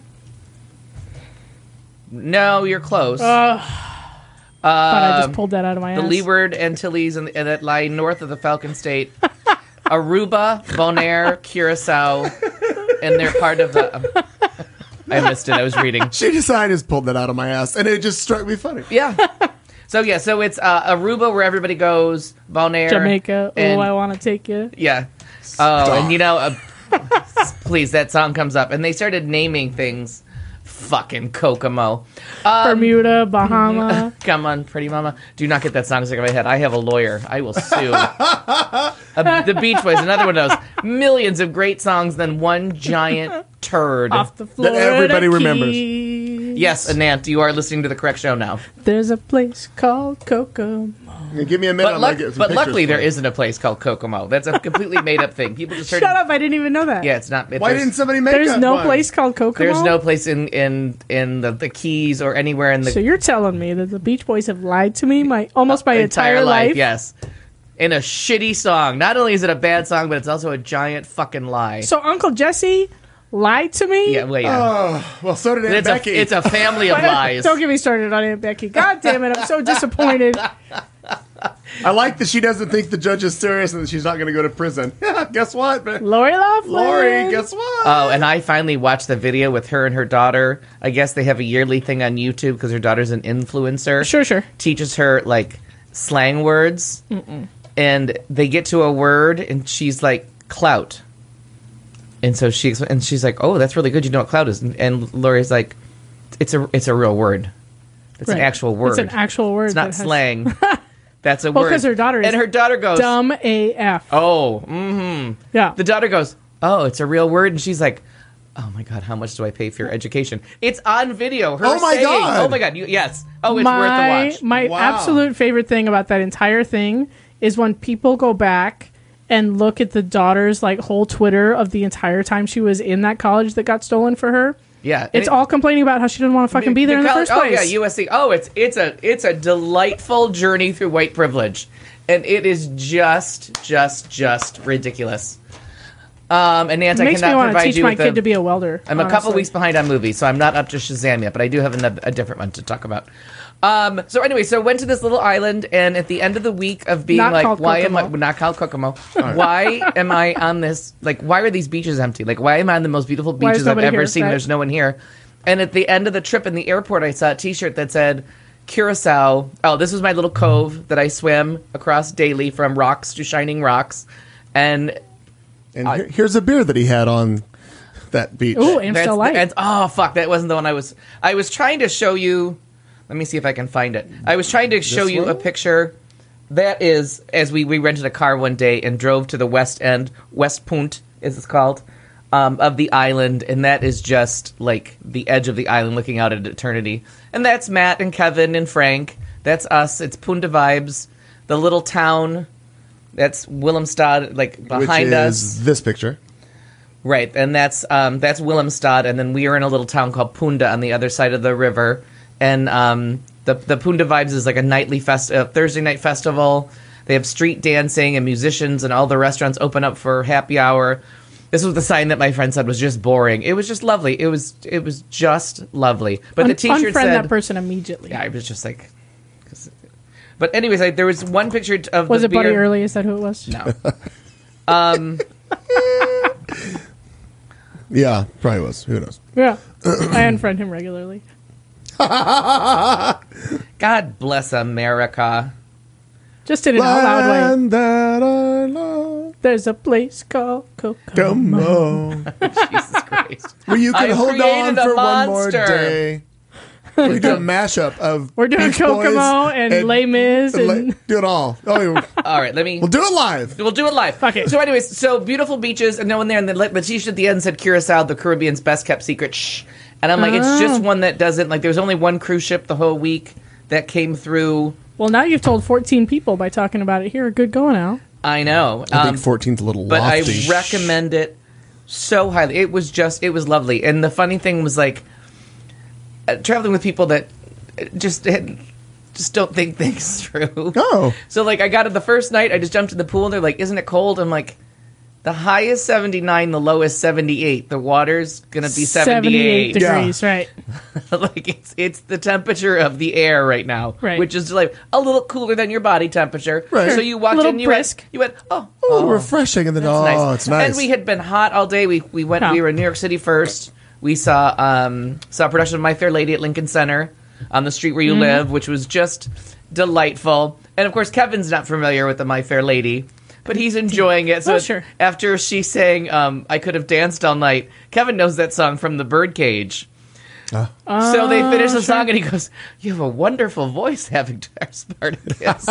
No, you're close. Thought I just Um, pulled that out of my the ass. Leeward Antilles and, and that lie north of the Falcon State. Aruba, Bonaire, Curacao, and they're part of the. Um, I missed it. I was reading. She decided to just pulled that out of my ass, and it just struck me funny. Yeah. So yeah, so it's uh, Aruba where everybody goes. Bonaire, Jamaica. and- Oh, I want to take you. Yeah. Oh, and you know, uh, please, that song comes up, and they started naming things. Fucking Kokomo. Um, Bermuda, Bahama. Come on, pretty mama. Do not get that song stuck in my head. I have a lawyer. I will sue. uh, the Beach Boys, another one of those. Millions of great songs, then one giant turd. Off the floor. everybody remembers. Keys. Yes, Anant, you are listening to the correct show now. There's a place called Kokomo. Give me a minute. But, I'm luck- gonna get some but pictures luckily, for there you. isn't a place called Kokomo. That's a completely made up thing. People just heard. Shut up! I didn't even know that. Yeah, it's not. It, Why there's- didn't somebody make There's up no one? place called Kokomo. There's no place in in in the, the Keys or anywhere in the So you're telling me that the Beach Boys have lied to me my almost my entire, life? Yes, in a shitty song. Not only is it a bad song, but it's also a giant fucking lie. So Uncle Jesse lied to me? yeah, well, yeah. Oh, well, so did Aunt it's Becky. a it's a family of lies. Don't get me started on Aunt Becky. God damn it! I'm so disappointed. I like that she doesn't think the judge is serious and that she's not going to go to prison. guess what? Lori Loughlin. Lori, guess what? Oh, and I finally watched the video with her and her daughter. I guess they have a yearly thing on YouTube because her daughter's an influencer. Sure, sure. Teaches her like slang words, and they get to a word, and she's like clout, and so she expl- and she's like, "Oh, that's really good. You know what clout is?" And, and Lori's like, "It's a it's a real word. It's an Right. actual word. It's an actual word. It's not that has slang. That's a Well, word." 'cause her daughter is and her daughter goes, Dumb A F. "Oh, mm-hmm." Yeah. The daughter goes, "Oh, it's a real word," and she's like, "Oh my god, how much do I pay for your education?" It's on video. Her Oh my saying, God. "Oh my god, you, yes. Oh, it's my, worth the watch." My Wow. absolute favorite thing about that entire thing is when people go back and look at the daughter's like whole Twitter of the entire time she was in that college that got stolen for her. Yeah, and It's it- all complaining about how she didn't want to fucking be there in the college- first place. Oh yeah, U S C. Oh, it's it's a it's a delightful journey through white privilege, and it is just just just ridiculous. Um, and Nance, It I makes me cannot want to provide teach you my with kid a- to be a welder. I'm a couple honestly. weeks behind on movies, so I'm not up to Shazam yet, but I do have a, a different one to talk about. Um, so anyway, so I went to this little island, and at the end of the week of being Not like, called why am I Kokomo. not called Kokomo? Why am I on this? Like, why are these beaches empty? Like, why am I on the most beautiful Why is beaches I've nobody ever here? seen? Right. There's no one here. And at the end of the trip in the airport, I saw a T-shirt that said Curacao. Oh, this was my little cove that I swim across daily from rocks to shining rocks, and And here- here's a beer that he had on that beach. Ooh, Amstel That's- Light. that's- oh fuck, that wasn't the one I was. I was trying to show you. Let me see if I can find it. I was trying to show you one? a picture. That is, as we, we rented a car one day and drove to the west end, West Punt, is it's called, um, of the island, and that is just like the edge of the island, looking out at eternity. And that's Matt and Kevin and Frank. That's us. It's Punta vibes. The little town. That's Willemstad, like which behind us. is this picture. Right, and that's um, that's Willemstad, and then we are in a little town called Punda on the other side of the river. And um, the the Punda Vibes is like a nightly fest, a Thursday night festival. They have street dancing and musicians, and all the restaurants open up for happy hour. This was the sign that my friend said was just boring. It was just lovely. It was it was just lovely. But the Un- T-shirt unfriend said, that person immediately. yeah, I was just like. 'cause- But anyways, I, there was one picture of Was the it Buddy beer. Early? Is that who it was? No. Um, Yeah, probably was. Who knows? Yeah. I unfriend him regularly. God bless America. Just in an out loud way. Land that I love. There's a place called Kokomo. Come on. Jesus Christ. Well, you can I've hold created on a for one more monster. day. We can do a mashup of We're doing Beach Boys Kokomo and, Les Mis and and La- do it all. Oh, we'll All right, let me. do it live. We'll do it live. Fuck it. So, anyways, so beautiful beaches and no one there, and the, the T-shirt at the end said Curacao, the Caribbean's best kept secret. Shh. And I'm like, it's Oh. just one that doesn't like. There was only one cruise ship the whole week that came through. well, now you've told fourteen people by talking about it here. Good going, Al. I know, I um, think fourteenth a little but lofty. I recommend it so highly. It was just, it was lovely. And the funny thing was like uh, traveling with people that just just don't think things through. Oh. So like I got it the first night, I just jumped in the pool. They're like, "Isn't it cold?" I'm like, "The high is seventy-nine, the low is seventy-eight. The water's gonna be seventy-eight." degrees, right. Like it's it's the temperature of the air right now, Right. which is like a little cooler than your body temperature. Right. So you walked A little in, you brisk. went, you went, oh, Oh, refreshing. And then, that's oh, nice. it's nice. And we had been hot all day. We we went. Huh. We were in New York City first. We saw um saw a production of My Fair Lady at Lincoln Center on the street where you Mm-hmm. live, which was just delightful. And of course, Kevin's not familiar with the My Fair Lady, but he's enjoying it. So Oh, sure. after she sang um, "I Could Have Danced All Night," Kevin knows that song from the Birdcage. So they finish the song, and he goes, "You have a wonderful voice, having Spartacus."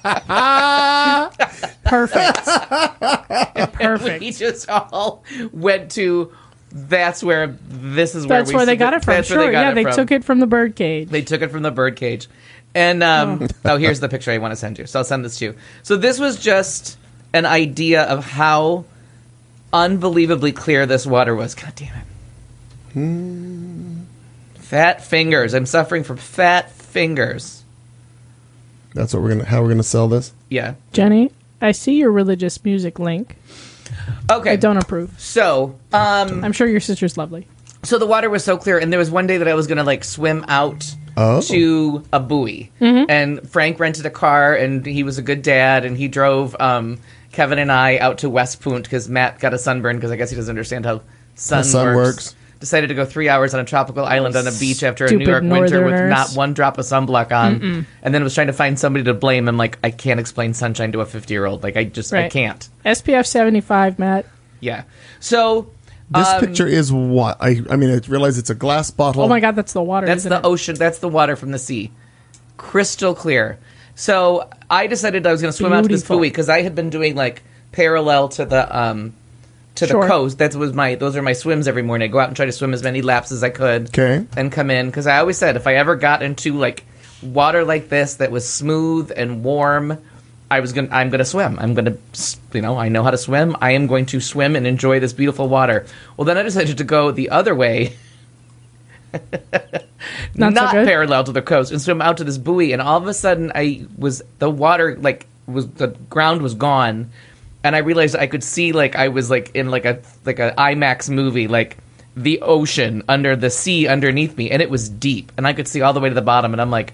Perfect. We Perfect. just all went to. That's where this is where That's we where they got it from. That's where Sure, they got yeah, it they from. took it from the birdcage. They took it from the Birdcage, and um, oh, here's the picture I want to send you. So I'll send this to you. So this was just an idea of how unbelievably clear this water was. God damn it. Hmm. Fat fingers. I'm suffering from fat fingers. That's what we're gonna. How we're gonna sell this? Yeah. Jenny, I see your religious music link. Okay. I don't approve. So, um, I'm sure your sister's lovely. so the water was so clear, and there was one day that I was going to like swim out Oh. to a buoy, Mm-hmm. and Frank rented a car, and he was a good dad, and he drove um, Kevin and I out to West Punt because Matt got a sunburn because I guess he doesn't understand how sun, How sun works. works. Decided to go three hours on a tropical island on a beach after a New Stupid York winter with Northerners. not one drop of sunblock on, and then was trying to find somebody to blame. I'm like, I can't explain sunshine to a fifty year old. Like I just I Right. can't. S P F seventy-five, Matt. Yeah. So This um, picture is what I. I mean, I realize it's a glass bottle. Oh my God, that's the water. That's isn't the it? ocean. That's the water from the sea, crystal clear. So I decided I was going to swim out to this Beautiful. buoy because I had been doing like parallel to the um to Sure. the coast. That was my those are my swims every morning. I go out and try to swim as many laps as I could. Okay. And come in because I always said if I ever got into like water like this that was smooth and warm I was going. I'm going to swim. I'm going to, you know, I know how to swim. I am going to swim and enjoy this beautiful water. Well, then I decided to go the other way, Not not, so good? parallel to the coast, and swim out to this buoy. And all of a sudden, I was the water like was the ground was gone, and I realized I could see like I was like in like a like a IMAX movie, like the ocean under the sea underneath me, and it was deep, and I could see all the way to the bottom. And I'm like,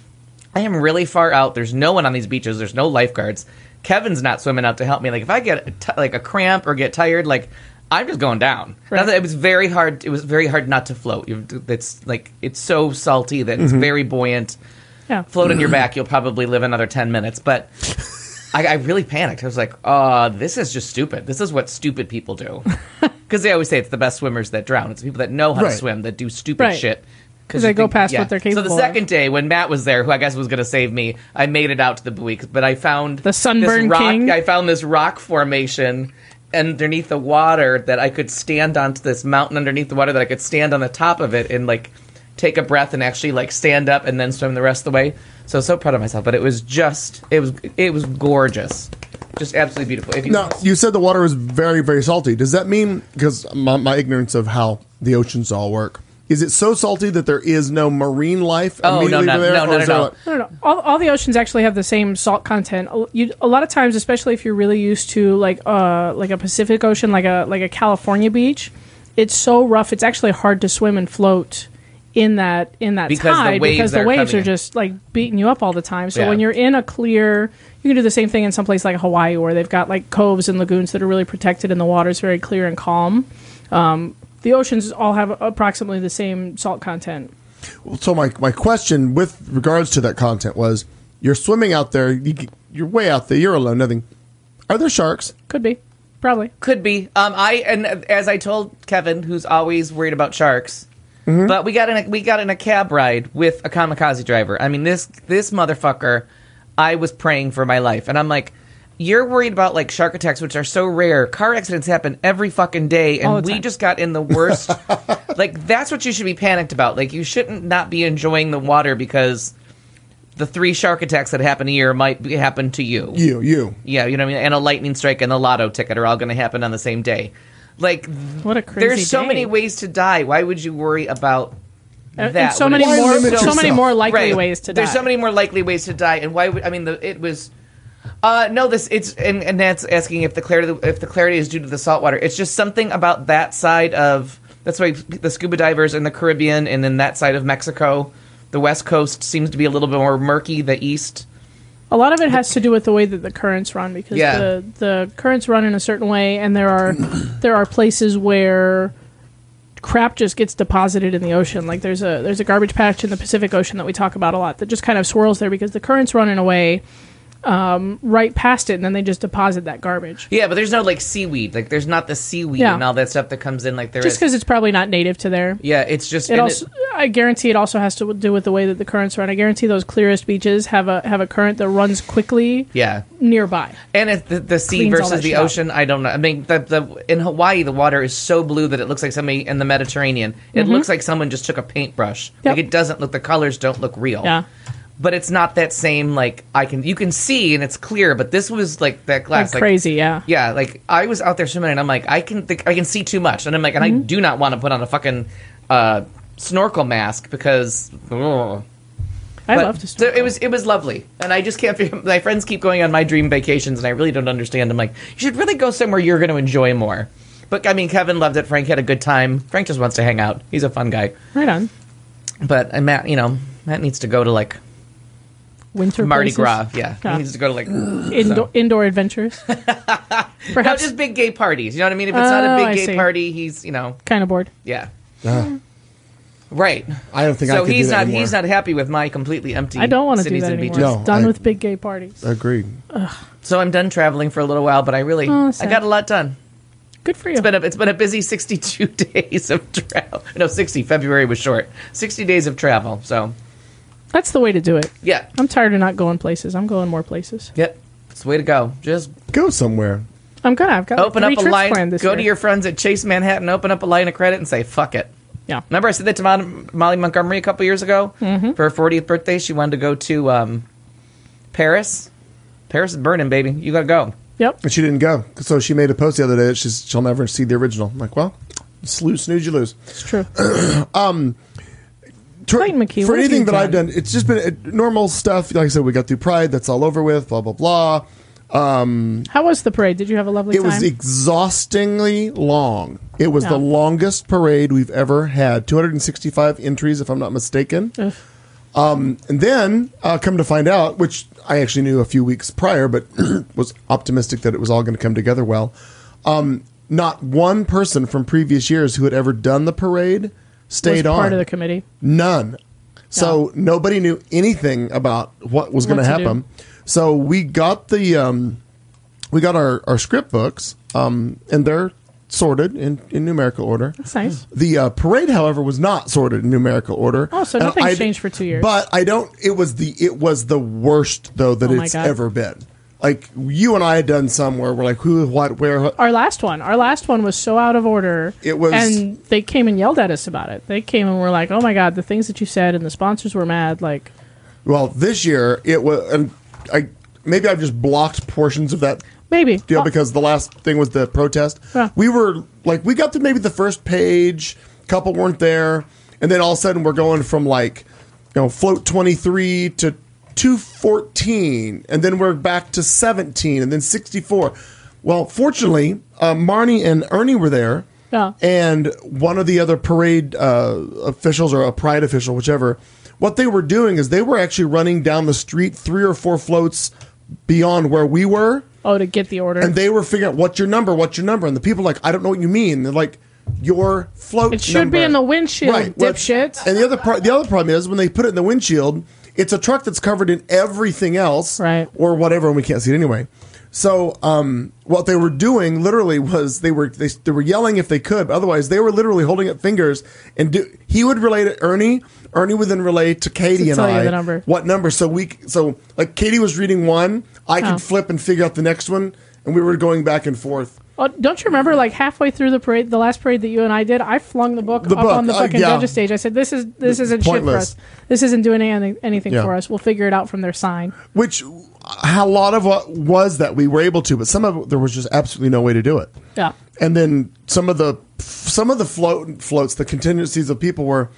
I am really far out. There's no one on these beaches. There's no lifeguards. Kevin's not swimming out to help me. Like if I get a t- like a cramp or get tired, like I'm just going down. Right. Now, it was very hard. It was very hard not to float. You- It's like it's so salty that it's very buoyant. Yeah. Float on your back, you'll probably live another ten minutes. But I, I really panicked. I was like, "Oh, this is just stupid. This is what stupid people do." Because they always say it's the best swimmers that drown. It's the people that know how Right. to swim that do stupid Right. shit. 'Cause they you go past what they're capable So the of. second day, when Matt was there, who I guess was going to save me, I made it out to the buoy. But I found The Sunburn this rock, King? I found this rock formation underneath the water that I could stand onto this mountain underneath the water that I could stand on the top of it and like take a breath and actually like stand up and then swim the rest of the way. So so proud of myself. But it was just it was it was gorgeous, just absolutely beautiful. If you, Now, you said the water was very, very salty. Does that mean, because my, my ignorance of how the oceans all work, is it so salty that there is no marine life Oh, no, immediately no, there? no, Or no, is no, there no. like- No, no, no. All, all the oceans actually have the same salt content. A- You, a lot of times, especially if you're really used to like uh like a Pacific Ocean, like a like a California beach, it's so rough. It's actually hard to swim and float in that in that Because the tide waves because the are waves coming are in. just like beating you up all the time. So Yeah. when you're in a clear, you can do the same thing in some place like Hawaii where they've got like coves and lagoons that are really protected and the water's very clear and calm. Um, the oceans all have approximately the same salt content. So my, my question with regards to that content was, you're swimming out there, you, you're way out there, you're alone, nothing. Are there sharks? Could be, probably. Could be. Um, I and as I told Kevin, who's always worried about sharks, but we got in a, we got in a cab ride with a kamikaze driver. I mean, this this motherfucker, I was praying for my life, and I'm like, you're worried about like shark attacks, which are so rare. Car accidents happen every fucking day, All and the we time. just got in the worst. Like that's what you should be panicked about. Like you shouldn't not be enjoying the water because the three shark attacks that happen a year might be, happen to you. You, you. Yeah, you know what I mean? And a lightning strike and the lotto ticket are all going to happen on the same day. Like, What a crazy there's so day. many ways to die. Why would you worry about And- that? and so when many it's Why more, limit so many yourself? more likely Right. ways to die. There's so many more likely ways to die, and why would I mean? The, it was. Uh, no, this it's and, and that's asking if the clarity if the clarity is due to the salt water. It's just something about that side of that's why the scuba divers in the Caribbean and then that side of Mexico, the west coast seems to be a little bit more murky. The east. A lot of it has to do with the way that the currents run, because Yeah. the, the currents run in a certain way, and there are there are places where crap just gets deposited in the ocean. Like there's a there's a garbage patch in the Pacific Ocean that we talk about a lot that just kind of swirls there because the currents run in a way um, right past it, and then they just deposit that garbage. Yeah, but there's no like seaweed. Like there's not the seaweed Yeah. and all that stuff that comes in like there Just is. because it's probably not native to there. Yeah, it's just It and also, I guarantee, it also has to do with the way that the currents run. I guarantee those clearest beaches have a have a current that runs quickly yeah. nearby. And if the, the sea Cleans all versus that the shit out. ocean, I don't know. I mean, the, the in Hawaii, the water is so blue that it looks like somebody in the Mediterranean. It looks like someone just took a paintbrush. Mm-hmm. Yep. Like it doesn't look. The colors don't look real. Yeah. But it's not that same. Like I can, you can see and it's clear. But this was like that glass. Like crazy, yeah. Yeah, like I was out there swimming and I'm like, I can, think, I can see too much, and I'm like, and Mm-hmm. I do not want to put on a fucking uh, snorkel mask because. ugh. I But love to so snorkel. it was it was lovely, and I just can't figure. My friends keep going on my dream vacations, and I really don't understand. I'm like, you should really go somewhere you're going to enjoy more. But I mean, Kevin loved it. Frank had a good time. Frank just wants to hang out. He's a fun guy. Right on. But and Matt, you know, Matt needs to go to like Winter Mardi places. Gras. Yeah, Yeah. he needs to go to like Indo- indoor adventures. no, Perhaps just big gay parties. You know what I mean? If it's not Oh, a I big gay see. party, he's you know, kind of bored. yeah, Ah, right. I don't think I So could he's do that not anymore. he's not happy with my completely empty. I don't want to do cities that and anymore. beaches. No, It's done I- with big gay parties. Agreed. So I'm done traveling for a little while, but I really Oh, I sad. got a lot done. Good for you. It's been a, it's been a busy sixty-two days of travel. No, sixty. February was short. sixty days of travel. So, That's the way to do it. yeah. I'm tired of not going places. I'm going more places. Yep. It's the way to go. Just Go somewhere. I'm gonna. I've got like open three up a trips line. planned this Go year. to your friends at Chase Manhattan, open up a line of credit and say, fuck it. Yeah. Remember I said that to Mon- Molly Montgomery a couple years ago? Mm-hmm. For her fortieth birthday, she wanted to go to um, Paris. Paris is burning, baby. You gotta go. Yep. And she didn't go. So she made a post the other day that she's, she'll never see the original. I'm like, well, snooze, snooze, you lose. It's true. Tr- Clayton McKee, for what have anything you that I've done? done, it's just been uh, normal stuff. Like I said, we got through Pride. That's all over with. Blah blah blah. How was the parade? Did you have a lovely It time? was exhaustingly long. It was Yeah. the longest parade we've ever had. two hundred sixty-five entries, if I'm not mistaken. Ugh. Um, and then, uh, come to find out, which I actually knew a few weeks prior, but was optimistic that it was all going to come together well. Um, not one person from previous years who had ever done the parade stayed was on. part of the committee. None. So nobody knew anything about what was going What to to do. happen. So we got the um, we got our, our script books, um, and they're sorted in, in numerical order. That's nice. The uh, parade, however, was not sorted in numerical order. Oh, so And nothing's I- changed for two years. But I don't. It was the it was the worst though that Oh my it's God. ever been. Like you and I had done some where we're like, who, what, where. What? Our last one, our last one was so out of order. It was- and they came and yelled at us about it. They came and were like, "Oh my God, the things that you said," and the sponsors were mad. Like, Well, this year it was. And I maybe I've just blocked portions of that maybe deal Oh, because the last thing was the protest. Yeah. We were like, we got to maybe the first page, couple weren't there, and then all of a sudden we're going from like, you know, float twenty-three to two fourteen, and then we're back to seventeen, and then sixty-four. Well, fortunately, uh, Marnie and Ernie were there, Yeah. and one of the other parade uh, officials or a pride official, whichever. What they were doing is they were actually running down the street three or four floats beyond where we were. oh, to get the order. And they were figuring out what's your number, what's your number, and the people are like, I don't know what you mean. They're like, your float. It should be number. in the windshield, well, dipshit. And the other part, the other problem is when they put it in the windshield, it's a truck that's covered in everything else, Right. or whatever, and we can't see it anyway. So, um, what they were doing literally was they were they, they were yelling if they could, but otherwise they were literally holding up fingers and do. He would relay to Ernie. Ernie would then relay to Katie To and tell you I the number. what number. So we so like Katie was reading one, I Oh. could flip and figure out the next one, and we were going back and forth. Oh, don't you remember, like halfway through the parade, the last parade that you and I did, I flung the book The up book, on the uh, fucking yeah. judges stage. I said, "This is this isn't shit for Pointless. us. This isn't doing any, anything Yeah. for us. We'll figure it out from their sign." Which a lot of what was that we were able to, but some of it, there was just absolutely no way to do it. Yeah. And then some of the some of the float floats, the contingencies of people were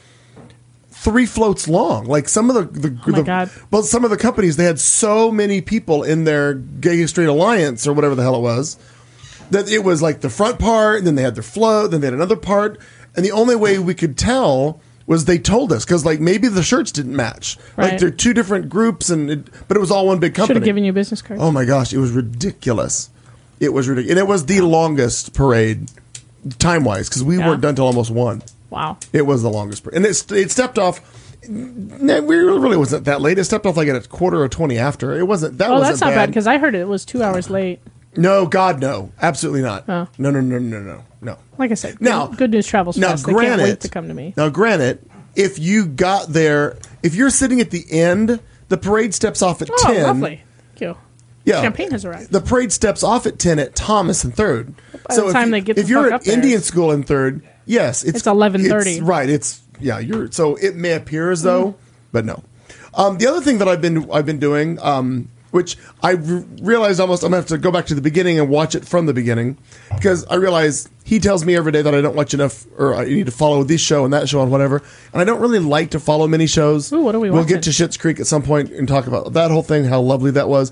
three floats long. Like some of the, the, Oh my the God. well, some of the companies they had so many people in their Gay Straight Alliance or whatever the hell it was that it was like the front part, and then they had their float, then they had another part, and the only way we could tell was they told us because like maybe the shirts didn't match. Like Right. they're two different groups, and it, but it was all one big Should company. have given you business cards. Oh my gosh, it was ridiculous. It was ridiculous. And it was the longest parade time wise because we Yeah. weren't done till almost one. Wow. It was the longest parade. And it, it stepped off. No, we really wasn't that late. It stepped off like at a quarter or twenty after. It wasn't that Oh, wasn't that's not bad because I heard it was two hours late. No, God, no. Absolutely not. Oh. No, no, no, no, no, no. Like I said, Now- good, good news travels Now, fast. They can't granted, wait to come to me. Now, granted, if you got there, if you're sitting at the end, the parade steps off at Oh, ten. lovely. Thank you. Yeah, Champagne has arrived. The parade steps off at ten at Thomas and Third. By the if time you- they get if the you're fuck at up there. Indian school in Third, yes, it's It's eleven thirty. it's- Right. It's yeah. You're so it may appear as though, but no. Um, the other thing that I've been I've been doing, um, which I re- realized almost I'm gonna have to go back to the beginning and watch it from the beginning because I realize he tells me every day that I don't watch enough or I need to follow this show and that show and whatever, and I don't really like to follow many shows. Ooh, what are we We'll watching? get to Schitt's Creek at some point and talk about that whole thing, how lovely that was.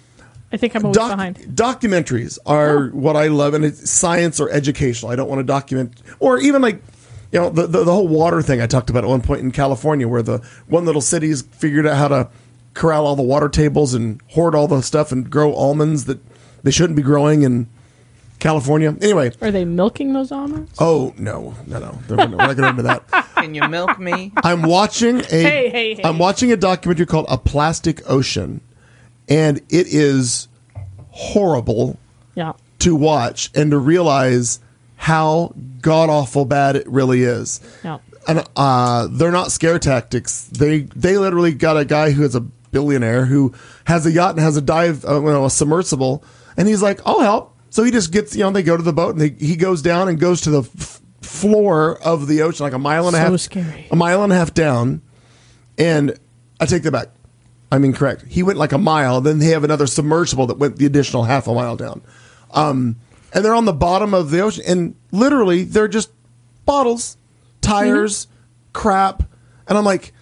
I think I'm always Doc- behind. documentaries are what I love, and it's science or educational. I don't want to document, or even like, you know, the, the the whole water thing I talked about at one point in California, where the one little city's figured out how to corral all the water tables and hoard all the stuff and grow almonds that they shouldn't be growing in California. Anyway, Are they milking those almonds? oh no, no, no, we're not going to get into that. Can you milk me? I'm watching a Hey, hey, hey. I'm watching a documentary called A Plastic Ocean, and it is horrible Yeah. to watch and to realize how god awful bad it really is. Yeah. And uh, they're not scare tactics. They they literally got a guy who is a billionaire who has a yacht and has a dive, uh, you know, a submersible, and he's like, "I'll help." So he just gets, you know, they go to the boat and they, he goes down and goes to the f- floor of the ocean, like a mile and a So half, scary. a mile and a half down. And I take that back. I'm incorrect. He went like a mile. Then they have another submersible that went the additional half a mile down. Um, and they're on the bottom of the ocean. And literally, they're just bottles, tires, mm-hmm. crap. And I'm like,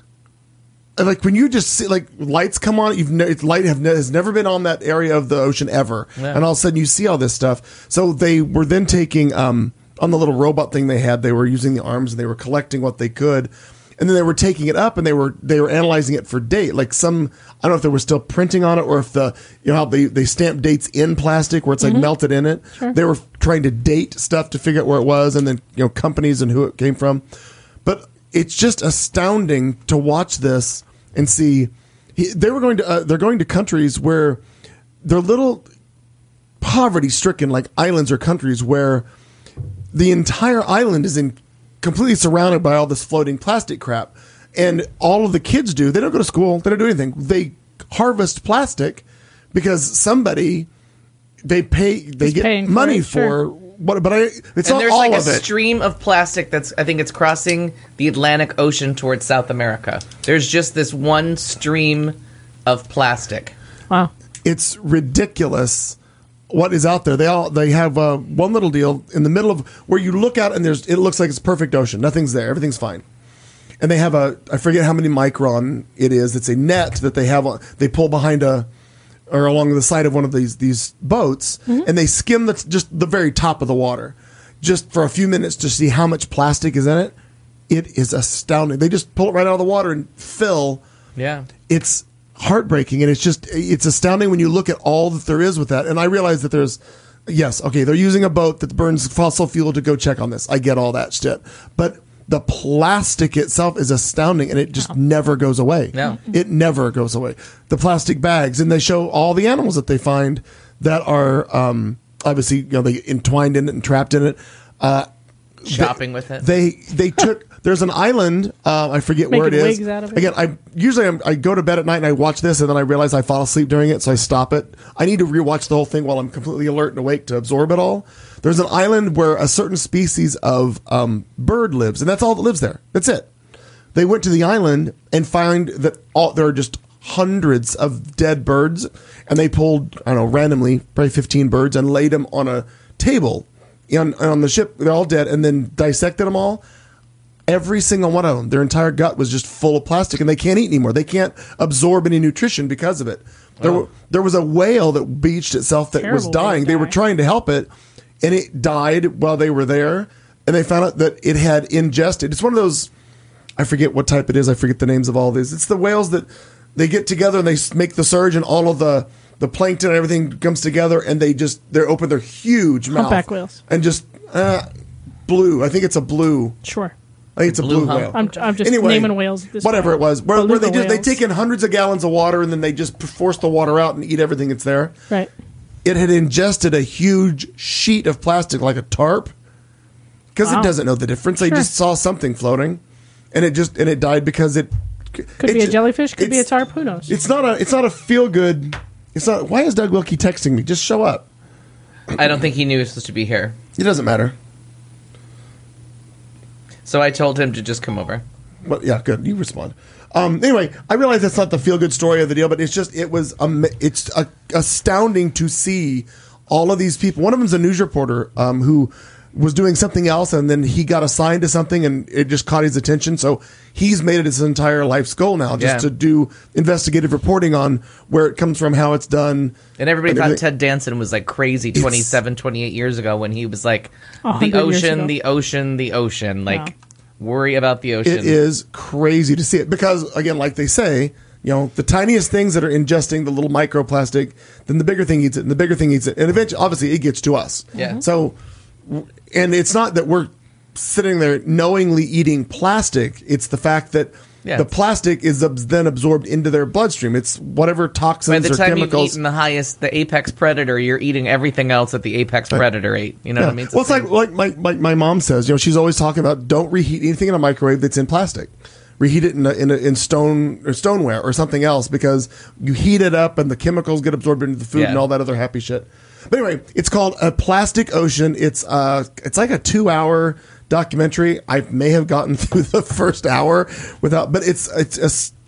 like when you just see like lights come on, you've ne- light have ne- has never been on that area of the ocean ever. Yeah. And all of a sudden you see all this stuff. So they were then taking, um, on the little robot thing they had, they were using the arms and they were collecting what they could. And then they were taking it up and they were they were analyzing it for date. Like some, I don't know if they were still printing on it or if the, you know how they, they stamp dates in plastic where it's like mm-hmm. melted in it. Sure. They were trying to date stuff to figure out where it was and then, you know, companies and who it came from. But it's just astounding to watch this and see. He, they were going to, uh, they're going to countries where they're little poverty stricken, like islands or countries where the entire island is in completely surrounded by all this floating plastic crap. And all of the kids do, they don't go to school, they don't do anything. They harvest plastic because somebody, they pay, they He's get money for, it, for sure. what, but I, it's and not there's all like of a it. stream of plastic that's, I think it's crossing the Atlantic Ocean towards South America. There's just this one stream of plastic. Wow. It's ridiculous what is out there. They all they have uh, one little deal in the middle of where you look out and there's it looks like it's perfect ocean. Nothing's there. Everything's fine. And they have a I forget how many micron it is. It's a net that they have. They pull behind a or along the side of one of these these boats, mm-hmm. and they skim the just the very top of the water, just for a few minutes to see how much plastic is in it. It is astounding. They just pull it right out of the water and fill. Yeah, it's heartbreaking, and it's just it's astounding when you look at all that there is with that. And I realize that there's yes okay they're using a boat that burns fossil fuel to go check on this. I get all that shit, but the plastic itself is astounding, and it just oh. never goes away. No, it never goes away. The plastic bags, and they show all the animals that they find that are um, obviously you know they entwined in it and trapped in it. Uh, Shopping they, with it. They they took. There's an island. Uh, I forget Making where it is. wigs out of it. Again, I usually I'm, I go to bed at night and I watch this, and then I realize I fall asleep during it, so I stop it. I need to rewatch the whole thing while I'm completely alert and awake to absorb it all. There's an island where a certain species of um, bird lives, and that's all that lives there. That's it. They went to the island and find that all there are just hundreds of dead birds, and they pulled I don't know randomly probably fifteen birds and laid them on a table on, on the ship. They're all dead, and then dissected them all. Every single one of them, their entire gut was just full of plastic, and they can't eat anymore. They can't absorb any nutrition because of it. There, Oh. there was a whale that beached itself that Terrible was dying. way to They were die. trying to help it, and it died while they were there. And they found out that it had ingested. It's one of those, I forget what type it is. I forget the names of all these. It's the whales that they get together and they s- make the surge, and all of the, the plankton and everything comes together, and they just they open their huge mouth Humpback whales. and just uh, blue. I think it's a blue. Sure. I think it's a Blue blue, hump. whale. I'm, I'm just Anyway, naming whales. At this whatever point. it was, where, where they Beluga just they whales. take in hundreds of gallons of water and then they just force the water out and eat everything that's there. Right. It had ingested a huge sheet of plastic like a tarp because Wow. it doesn't know the difference. They Sure. just saw something floating, and it just and it died because it Could it be a ju- jellyfish. Could be a it's- tarp. Who knows? It's not a it's not a feel good. It's not. Why is Doug Wilkie texting me? Just show up. I don't think he knew he was supposed to be here. It doesn't matter. So I told him to just come over. But yeah, good. You respond. Um, anyway, I realize that's not the feel good story of the deal, but it's just it was um, it's uh, astounding to see all of these people. One of them's a news reporter um, who was doing something else, and then he got assigned to something, and it just caught his attention. So he's made it his entire life's goal now, just Yeah. to do investigative reporting on where it comes from, how it's done. And everybody and thought everything. Ted Danson was like crazy It's- twenty-seven, twenty-eight years ago when he was like, A the hundred years ocean, ago. the ocean, the ocean. Like, Yeah. worry about the ocean. It is crazy to see it because, again, like they say, you know, the tiniest things that are ingesting the little microplastic, then the bigger thing eats it, and the bigger thing eats it, and eventually, obviously, it gets to us. Yeah. Mhm. So, and it's not that we're sitting there knowingly eating plastic; it's the fact that Yeah. the plastic is abs- then absorbed into their bloodstream. It's whatever By toxins the or time you've chemicals. eaten the highest, the apex predator, you're eating everything else that the apex predator ate. You know Yeah. what I mean? the Well, it's same- like like my, my my mom says. You know, she's always talking about don't reheat anything in a microwave that's in plastic. Reheat it in a, in, a, in stone or stoneware or something else because you heat it up and the chemicals get absorbed into the food Yeah. and all that other happy shit. But anyway, it's called A Plastic Ocean. It's uh it's like a two hour documentary. I may have gotten through the first hour without, but it's it's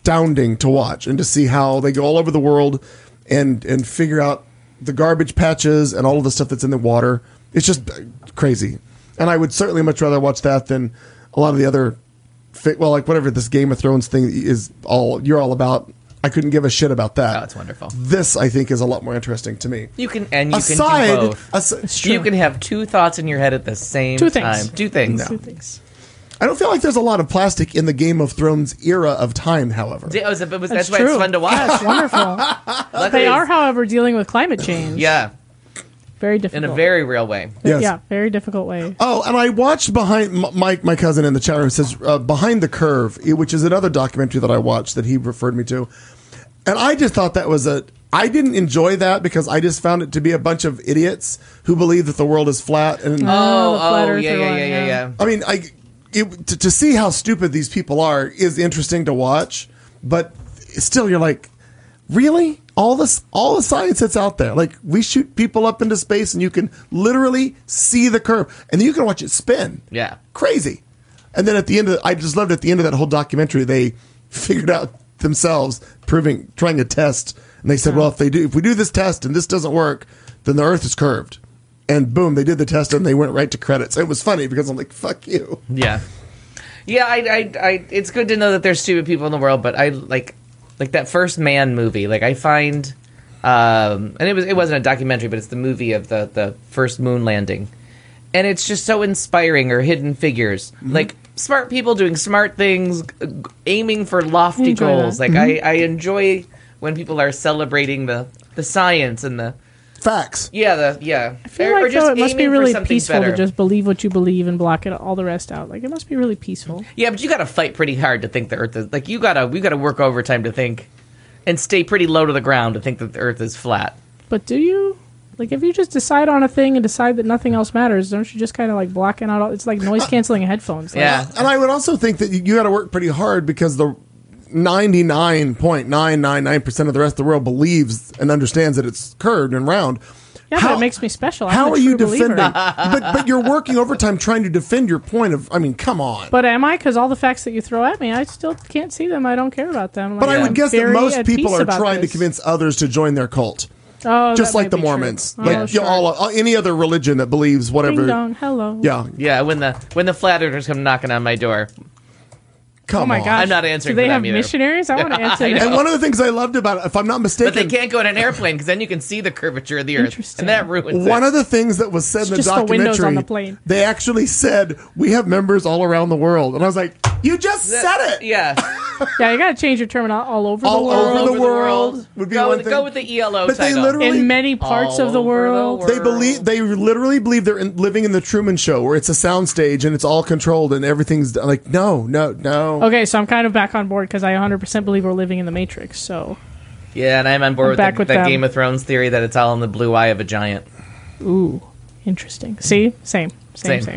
astounding to watch and to see how they go all over the world and and figure out the garbage patches and all of the stuff that's in the water. It's just crazy. And I would certainly much rather watch that than a lot of the other, fi- well, like whatever this Game of Thrones thing is all you're all about. I couldn't give a shit about that. Oh, it's wonderful. This, I think, is a lot more interesting to me. You can and you Aside, can do both. asi- You can have two thoughts in your head at the same Two time. things. Two things. Two things. I don't feel like there's a lot of plastic in the Game of Thrones era of time, however. It was- it was- That's that's why true. it's fun to watch. Yeah, it's wonderful. Luckily, They are, it's- however, dealing with climate change. Yeah, Very in difficult. a very real way. Yes. Yeah, very difficult way. Oh, and I watched behind M- Mike, my cousin in the chat room says uh, Behind the Curve, i- which is another documentary that I watched that he referred me to, and I just thought that was a. I didn't enjoy that because I just found it to be a bunch of idiots who believe that the world is flat. And Oh, the flat oh, earther yeah, yeah, one, yeah, yeah, yeah. yeah. I mean, I it, to, to see how stupid these people are is interesting to watch, but still, you're like, really? All this, all the science that's out there, like we shoot people up into space, and you can literally see the curve, and then you can watch it spin. Yeah. Crazy. And then at the end of, I just loved at the end of that whole documentary, they figured out themselves, proving, trying a test, and they said, well, if they do, if we do this test and this doesn't work, then the Earth is curved. And boom, they did the test and they went right to credits. It was funny because I'm like, fuck you. Yeah, yeah. I, I, I. It's good to know that there's stupid people in the world, but I like, like that first Man movie. Like I find, um, and it was it wasn't a documentary, but it's the movie of the the first moon landing, and it's just so inspiring. Or Hidden Figures, like smart people doing smart things, g- aiming for lofty enjoy goals. that. Like I, I enjoy when people are celebrating the the science and the Facts. yeah the yeah. I feel like though, it must be aiming for really something peaceful better. to just believe what you believe and block it all the rest out. Like it must be really peaceful. Yeah, but you got to fight pretty hard to think the Earth is like you gotta we gotta work overtime to think, and stay pretty low to the ground to think that the Earth is flat. But do you? Like if you just decide on a thing and decide that nothing else matters, don't you just kind of like blocking out all? It's like noise canceling headphones. Like, Yeah, And I would also think that you, you got to work pretty hard because the ninety-nine point nine nine nine percent of the rest of the world believes and understands that it's curved and round. Yeah, How- but it makes me special. I'm How a are you true believer. defending? but but you're working overtime trying to defend your point of. I mean, come on. But am I? Because all the facts that you throw at me, I still can't see them. I don't care about them. But Like, I would I'm guess that very most at people peace are about trying this. to convince others to join their cult, Oh, just that like might the be true. Mormons, Oh, like you sure. know, all, all any other religion that believes whatever. Ding dong, hello. Yeah, yeah. When the when the flat earthers come knocking on my door, come Oh my on. gosh. I'm not answering Do they for have them either. missionaries? I want to answer. I know. that. And one of the things I loved about it, if I'm not but mistaken, they can't go in an airplane because then you can see the curvature of the Earth, Interesting. and that ruins one it. of the things that was said in the just the documentary, windows on the plane. they actually said we have members all around the world, and I was like, you just said it. Yeah, Yeah, you got to change your term all, all over All the world. over the Over world would be go, one with, thing. go with the E L O But they title. literally- in many parts All of the over world. They believe they literally believe they're in, living in the Truman Show, where it's a soundstage and it's all controlled and everything's like, no, no, no. Okay, so I'm kind of back on board because I one hundred percent believe we're living in the Matrix. So, Yeah, and I'm on board I'm with, back the, with that them. Game of Thrones theory that it's all in the blue eye of a giant. ooh, interesting. See, same, same, Same. same.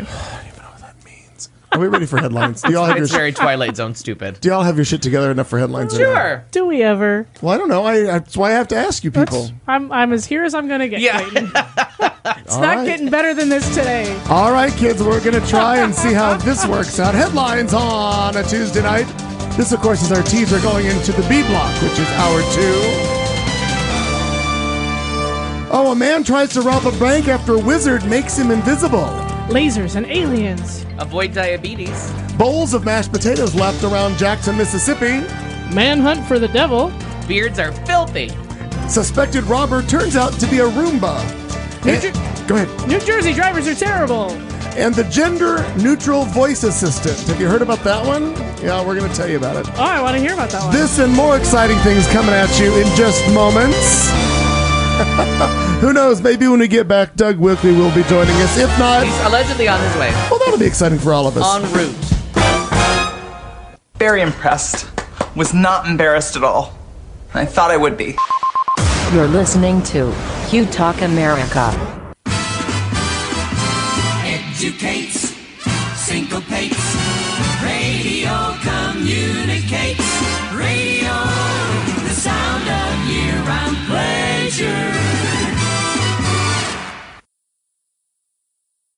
Are we ready for headlines? Do y'all have your It's very Twilight Zone stupid. Do y'all have your shit together enough for headlines? or not? Sure. Do we ever? Well, I don't know. I, that's why I have to ask you people. Let's- I'm I'm as here as I'm gonna get. Yeah. Clayton. It's All not right. getting better than this today. All right, kids, we're going to try and see how this works out. Headlines on a Tuesday night. This, of course, is our teaser going into the B block, which is hour two. Oh, a man tries to rob a bank after a wizard makes him invisible. Lasers and aliens. Avoid diabetes. Bowls of mashed potatoes left around Jackson, Mississippi. Manhunt for the devil. Beards are filthy. Suspected robber turns out to be a Roomba. And- Jer- go ahead. New Jersey drivers are terrible. And the gender-neutral voice assistant. Have you heard about that one? Yeah, we're going to tell you about it. Oh, I want to hear about that one. This and more exciting things coming at you in just moments. Who knows? Maybe when we get back, Doug Wilkley will be joining us. If not, He's allegedly on his way. well, that'll be exciting for all of us. En route. Very impressed. Was not embarrassed at all. I thought I would be. You're listening to Q Talk America. Educates, syncopates, radio communicates, radio, the sound of year-round pleasure.